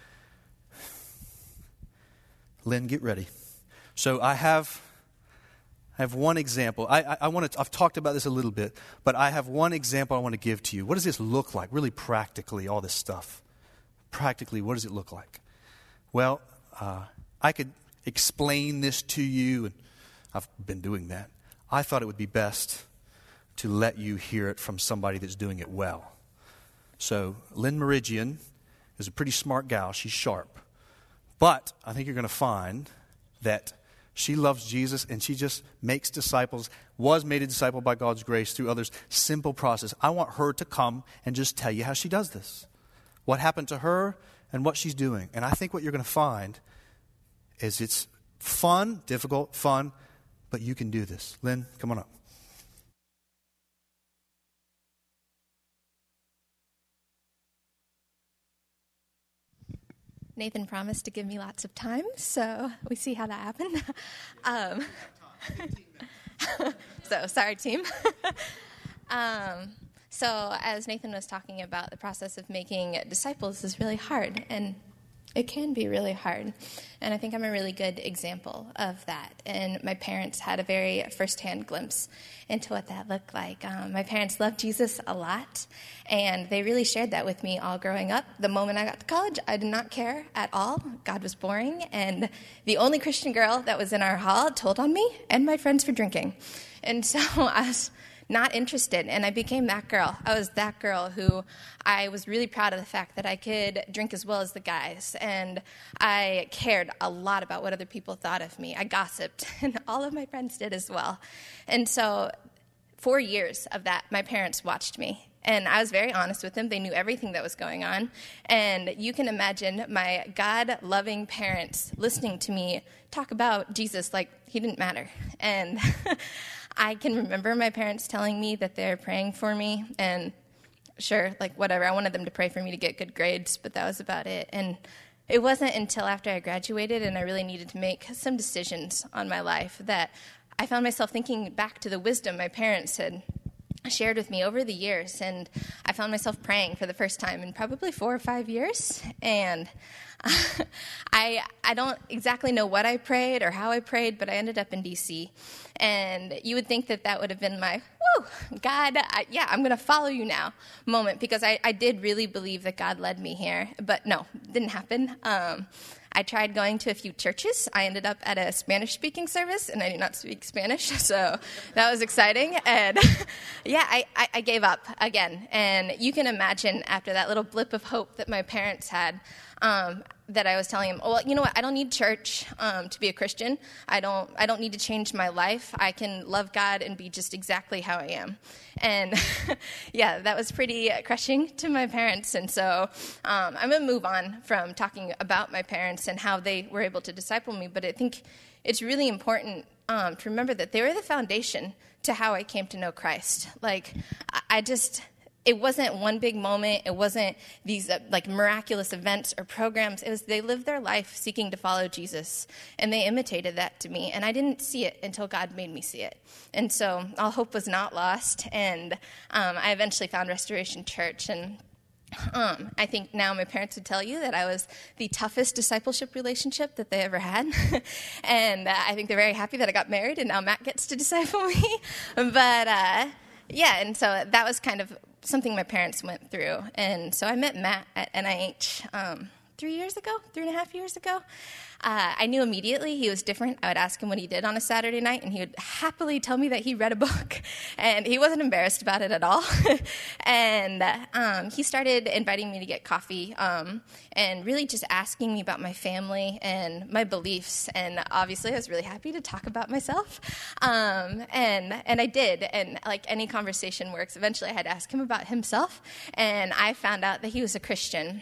Lynn, get ready. So I have one example. I've talked about this a little bit, but I have one example I want to give to you. What does this look like, really practically, all this stuff? Practically, what does it look like? Well, I could explain this to you, and I've been doing that. I thought it would be best to let you hear it from somebody that's doing it well. So, Lynn Meridian is a pretty smart gal. She's sharp. But I think you're going to find that she loves Jesus and she just makes disciples, was made a disciple by God's grace through others. Simple process. I want her to come and just tell you how she does this. What happened to her and what she's doing. And I think what you're going to find is it's fun, difficult, fun, but you can do this. Lynn, come on up. Nathan promised to give me lots of time, so we see how that happened. So, sorry, team. So, as Nathan was talking about, the process of making disciples is really hard, and it can be really hard. And I think I'm a really good example of that. And my parents had a very firsthand glimpse into what that looked like. My parents loved Jesus a lot, and they really shared that with me all growing up. The moment I got to college, I did not care at all. God was boring, and the only Christian girl that was in our hall told on me and my friends for drinking. And so I was not interested, and I became that girl. I was that girl who I was really proud of the fact that I could drink as well as the guys, and I cared a lot about what other people thought of me. I gossiped, and all of my friends did as well. And so 4 years of that, my parents watched me, and I was very honest with them. They knew everything that was going on, and you can imagine my God-loving parents listening to me talk about Jesus like he didn't matter. And I can remember my parents telling me that they're praying for me, and sure, like whatever, I wanted them to pray for me to get good grades, but that was about it. And it wasn't until after I graduated and I really needed to make some decisions on my life that I found myself thinking back to the wisdom my parents had shared with me over the years, and I found myself praying for the first time in probably 4 or 5 years, and I don't exactly know what I prayed or how I prayed, but I ended up in D.C., and you would think that that would have been my, God, I'm going to follow you now moment, because I did really believe that God led me here, but no, it didn't happen. I tried going to a few churches. I ended up at a Spanish-speaking service, and I do not speak Spanish, so that was exciting. And I gave up again. And you can imagine after that little blip of hope that my parents had, that I was telling them, well, you know what? I don't need church to be a Christian. I don't need to change my life. I can love God and be just exactly how I am. And that was pretty crushing to my parents. And so I'm going to move on from talking about my parents and how they were able to disciple me. But I think it's really important to remember that they were the foundation to how I came to know Christ. Like, it wasn't one big moment. It wasn't these miraculous events or programs. It was they lived their life seeking to follow Jesus, and they imitated that to me. And I didn't see it until God made me see it. And so all hope was not lost. And I eventually found Restoration Church. And I think now my parents would tell you that I was the toughest discipleship relationship that they ever had. And I think they're very happy that I got married, and now Matt gets to disciple me. But and so that was kind of something my parents went through. And so I met Matt at NIH 3.5 years ago. I knew immediately he was different. I would ask him what he did on a Saturday night, and he would happily tell me that he read a book, and he wasn't embarrassed about it at all. And he started inviting me to get coffee and really just asking me about my family and my beliefs. And obviously, I was really happy to talk about myself, and I did. And like any conversation works, eventually I had to ask him about himself, and I found out that he was a Christian.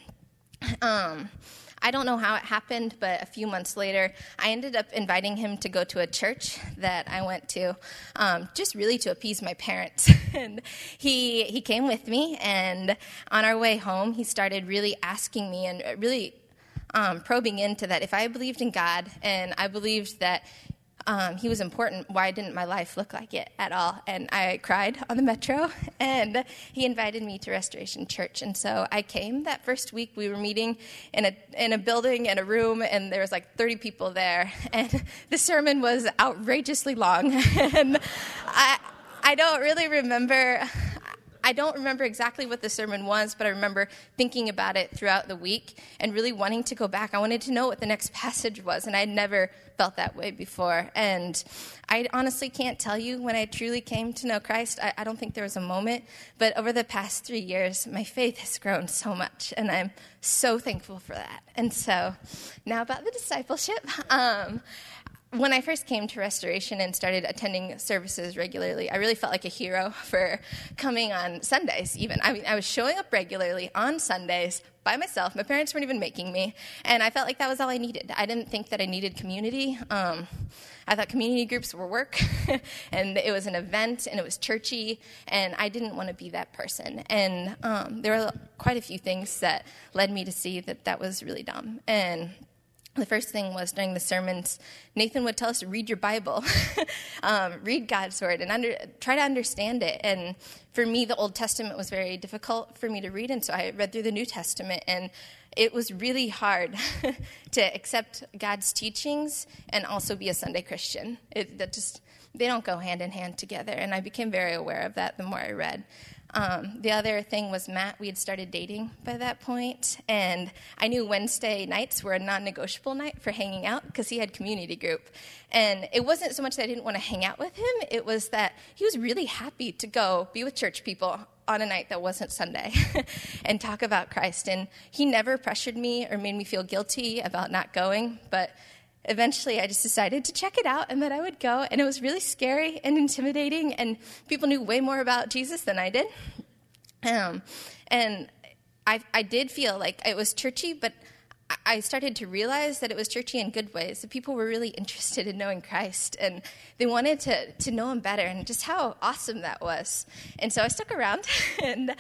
I don't know how it happened, but a few months later, I ended up inviting him to go to a church that I went to, just really to appease my parents. And he came with me, and on our way home, he started really asking me and really probing into that. If I believed in God and I believed that he was important, why didn't my life look like it at all? And I cried on the metro, and he invited me to Restoration Church. And so I came that first week. We were meeting in a building, in a room, and there was like 30 people there. And the sermon was outrageously long. And I don't really remember... I don't remember exactly what the sermon was, but I remember thinking about it throughout the week and really wanting to go back. I wanted to know what the next passage was, and I'd never felt that way before. And I honestly can't tell you when I truly came to know Christ. I don't think there was a moment, but over the past 3 years, my faith has grown so much, and I'm so thankful for that. And so now about the discipleship. when I first came to Restoration and started attending services regularly, I really felt like a hero for coming on Sundays even. I mean, I was showing up regularly on Sundays by myself. My parents weren't even making me, and I felt like that was all I needed. I didn't think that I needed community. I thought community groups were work, and it was an event, and it was churchy, and I didn't want to be that person. And there were quite a few things that led me to see that that was really dumb. And the first thing was during the sermons, Nathan would tell us to read your Bible, read God's Word, and try to understand it. And for me, the Old Testament was very difficult for me to read, and so I read through the New Testament, and it was really hard to accept God's teachings and also be a Sunday Christian. They don't go hand in hand together, and I became very aware of that the more I read. The other thing was Matt. We had started dating by that point, and I knew Wednesday nights were a non-negotiable night for hanging out because he had community group. And it wasn't so much that I didn't want to hang out with him, it was that he was really happy to go be with church people on a night that wasn't Sunday and talk about Christ. And he never pressured me or made me feel guilty about not going, but eventually I just decided to check it out and that I would go, and it was really scary and intimidating, and people knew way more about Jesus than I did. And I did feel like it was churchy, but I started to realize that it was churchy in good ways. The people were really interested in knowing Christ, and they wanted to know him better, and just how awesome that was. And so I stuck around, and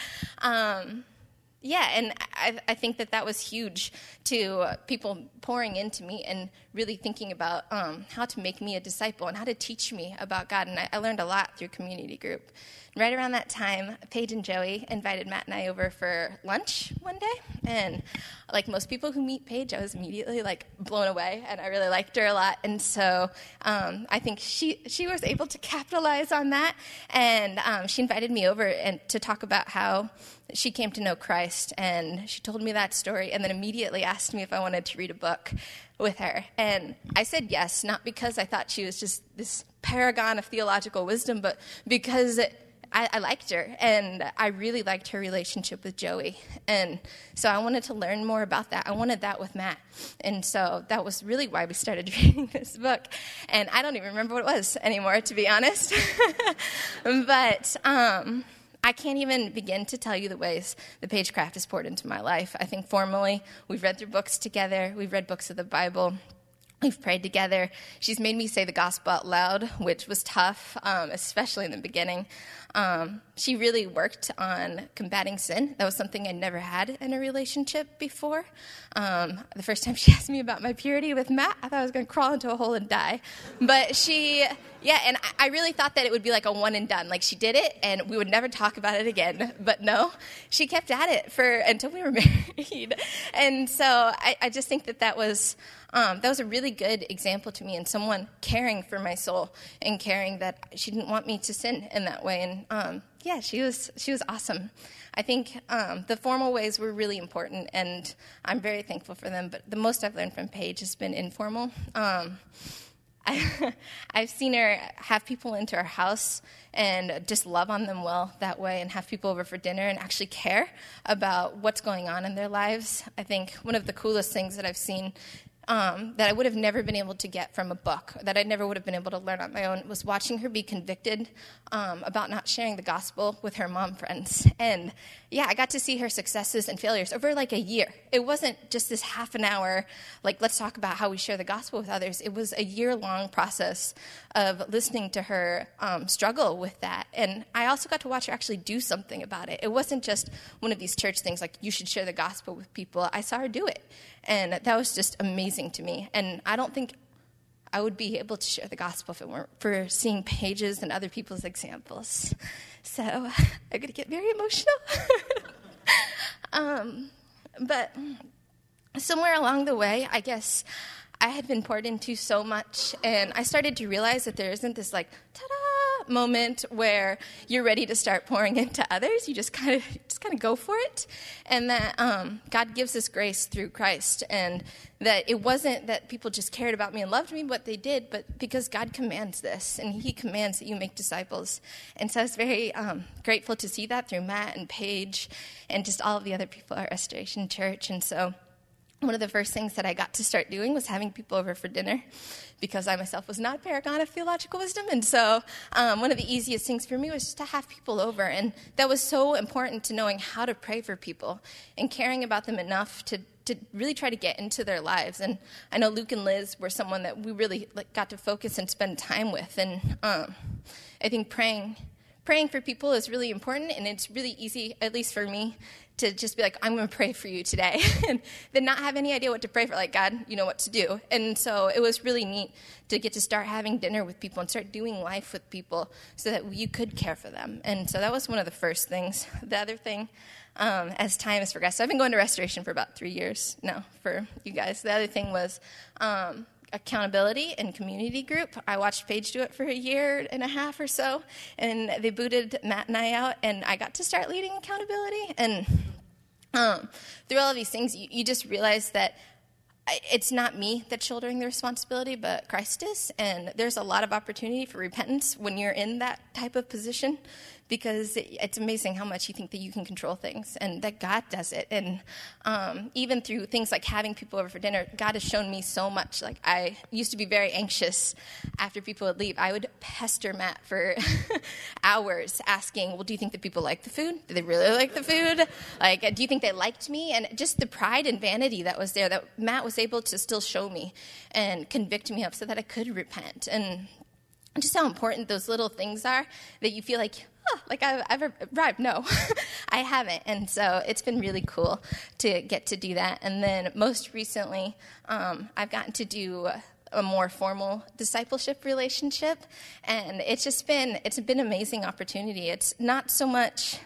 and I think that was huge to people pouring into me and really thinking about how to make me a disciple and how to teach me about God. And I learned a lot through community group. Right around that time, Paige and Joey invited Matt and I over for lunch one day. And like most people who meet Paige, I was immediately blown away, and I really liked her a lot. And so I think she was able to capitalize on that. And she invited me over to talk about how she came to know Christ. And she told me that story and then immediately asked me if I wanted to read a book with her. And I said yes, not because I thought she was just this paragon of theological wisdom, but because I liked her, and I really liked her relationship with Joey. And so I wanted to learn more about that. I wanted that with Matt. And so that was really why we started reading this book. And I don't even remember what it was anymore, to be honest. But I can't even begin to tell you the ways that Paige Craft has poured into my life. I think formally, we've read through books together. We've read books of the Bible. We've prayed together. She's made me say the gospel out loud, which was tough, especially in the beginning. She really worked on combating sin. That was something I never had in a relationship before. The first time she asked me about my purity with Matt, I thought I was going to crawl into a hole and die. But and I really thought that it would be like a one and done. Like, she did it, and we would never talk about it again. But no, she kept at it until we were married. And so I just think that was a really good example to me, and someone caring for my soul and caring that she didn't want me to sin in that way. And she was awesome. I think the formal ways were really important, and I'm very thankful for them. But the most I've learned from Paige has been informal. I've seen her have people into her house and just love on them well that way, and have people over for dinner and actually care about what's going on in their lives. I think one of the coolest things that I've seen that I would have never been able to get from a book, that I never would have been able to learn on my own, was watching her be convicted about not sharing the gospel with her mom friends. And I got to see her successes and failures over a year. It wasn't just this half an hour, let's talk about how we share the gospel with others. It was a year-long process of listening to her struggle with that. And I also got to watch her actually do something about it. It wasn't just one of these church things like, you should share the gospel with people. I saw her do it. And that was just amazing to me. And I don't think I would be able to share the gospel if it weren't for seeing Paige's and other people's examples. So I'm going to get very emotional. But somewhere along the way, I guess I had been poured into so much, and I started to realize that there isn't this ta-da moment where you're ready to start pouring into others. You just kind of go for it, and that God gives us grace through Christ, and that it wasn't that people just cared about me and loved me, what they did, but because God commands this, and He commands that you make disciples. And so I was very grateful to see that through Matt and Paige and just all of the other people at Restoration Church. And so one of the first things that I got to start doing was having people over for dinner, because I myself was not a paragon of theological wisdom. And so one of the easiest things for me was just to have people over. And that was so important to knowing how to pray for people and caring about them enough to really try to get into their lives. And I know Luke and Liz were someone that we really got to focus and spend time with. And I think praying for people is really important, and it's really easy, at least for me, to just be like, I'm going to pray for you today, and then not have any idea what to pray for, like, God, you know what to do. And so it was really neat to get to start having dinner with people and start doing life with people so that you could care for them. And so that was one of the first things. The other thing, as time has progressed, so I've been going to Restoration for about 3 years now for you guys. The other thing was accountability and community group. I watched Paige do it for 1.5 years or so, and they booted Matt and I out, and I got to start leading accountability. And through all of these things, you just realize that it's not me that's shouldering the responsibility, but Christ is. And there's a lot of opportunity for repentance when you're in that type of position, because it's amazing how much you think that you can control things and that God does it. And even through things like having people over for dinner, God has shown me so much. Like, I used to be very anxious after people would leave. I would pester Matt for hours asking, well, do you think that people like the food? Do they really like the food? Like, do you think they liked me? And just the pride and vanity that was there, that Matt was able to still show me and convict me of so that I could repent. And just how important those little things are that you feel like, like I've arrived. No, I haven't. And so it's been really cool to get to do that. And then most recently, I've gotten to do a more formal discipleship relationship. And it's been an amazing opportunity. It's not so much...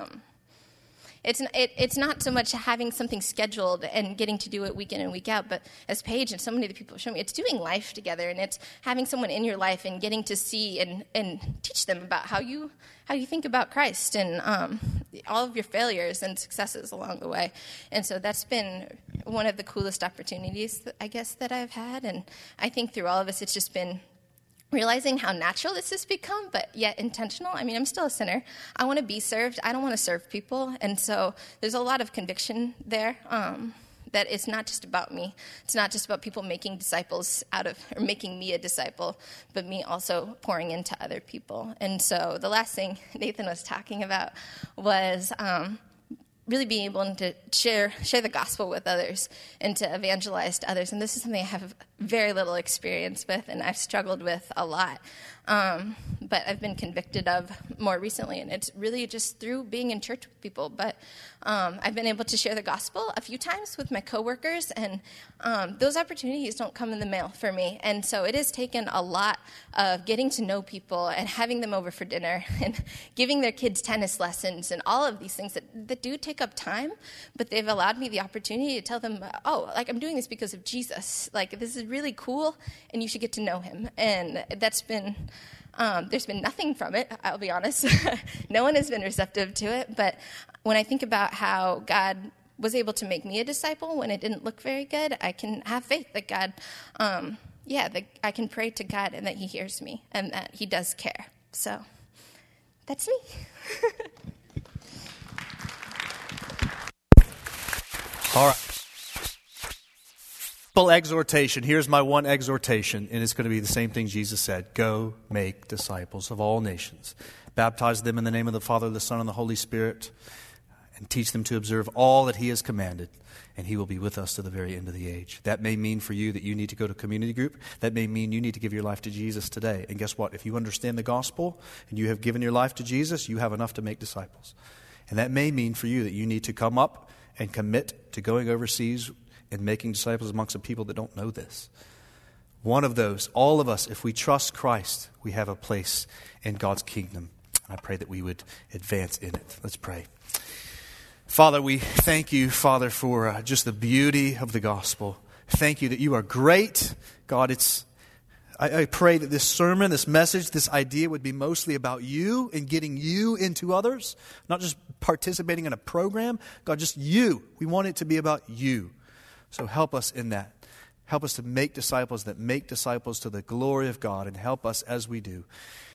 It's not so much having something scheduled and getting to do it week in and week out, but as Paige and so many of the people show me, it's doing life together, and it's having someone in your life and getting to see and teach them about how you think about Christ and all of your failures and successes along the way. And so that's been one of the coolest opportunities, I guess, that I've had. And I think through all of us, it's just been realizing how natural this has become, but yet intentional. I mean, I'm still a sinner. I want to be served. I don't want to serve people. And so there's a lot of conviction there that it's not just about me. It's not just about people making disciples or making me a disciple, but me also pouring into other people. And so the last thing Nathan was talking about was really being able to share the gospel with others and to evangelize to others. And this is something I have very little experience with, and I've struggled with a lot. But I've been convicted of more recently, and it's really just through being in church with people. But I've been able to share the gospel a few times with my coworkers, and those opportunities don't come in the mail for me. And so it has taken a lot of getting to know people and having them over for dinner and giving their kids tennis lessons and all of these things that do take up time, but they've allowed me the opportunity to tell them, I'm doing this because of Jesus. Like, this is really cool, and you should get to know him. And that's been... there's been nothing from it, I'll be honest. No one has been receptive to it. But when I think about how God was able to make me a disciple when it didn't look very good, I can have faith that God, that I can pray to God and that he hears me and that he does care. So that's me. All right. Exhortation. Here's my one exhortation, and it's going to be the same thing Jesus said. Go make disciples of all nations. Baptize them in the name of the Father, the Son, and the Holy Spirit, and teach them to observe all that he has commanded, and he will be with us to the very end of the age. That may mean for you that you need to go to a community group. That may mean you need to give your life to Jesus today. And guess what? If you understand the gospel and you have given your life to Jesus, you have enough to make disciples. And that may mean for you that you need to come up and commit to going overseas and making disciples amongst the people that don't know this. One of those, all of us, if we trust Christ, we have a place in God's kingdom. I pray that we would advance in it. Let's pray. Father, we thank you, Father, for just the beauty of the gospel. Thank you that you are great. God, I pray that this sermon, this message, this idea would be mostly about you and getting you into others, not just participating in a program. God, just you. We want it to be about you. So help us in that. Help us to make disciples that make disciples to the glory of God, and help us as we do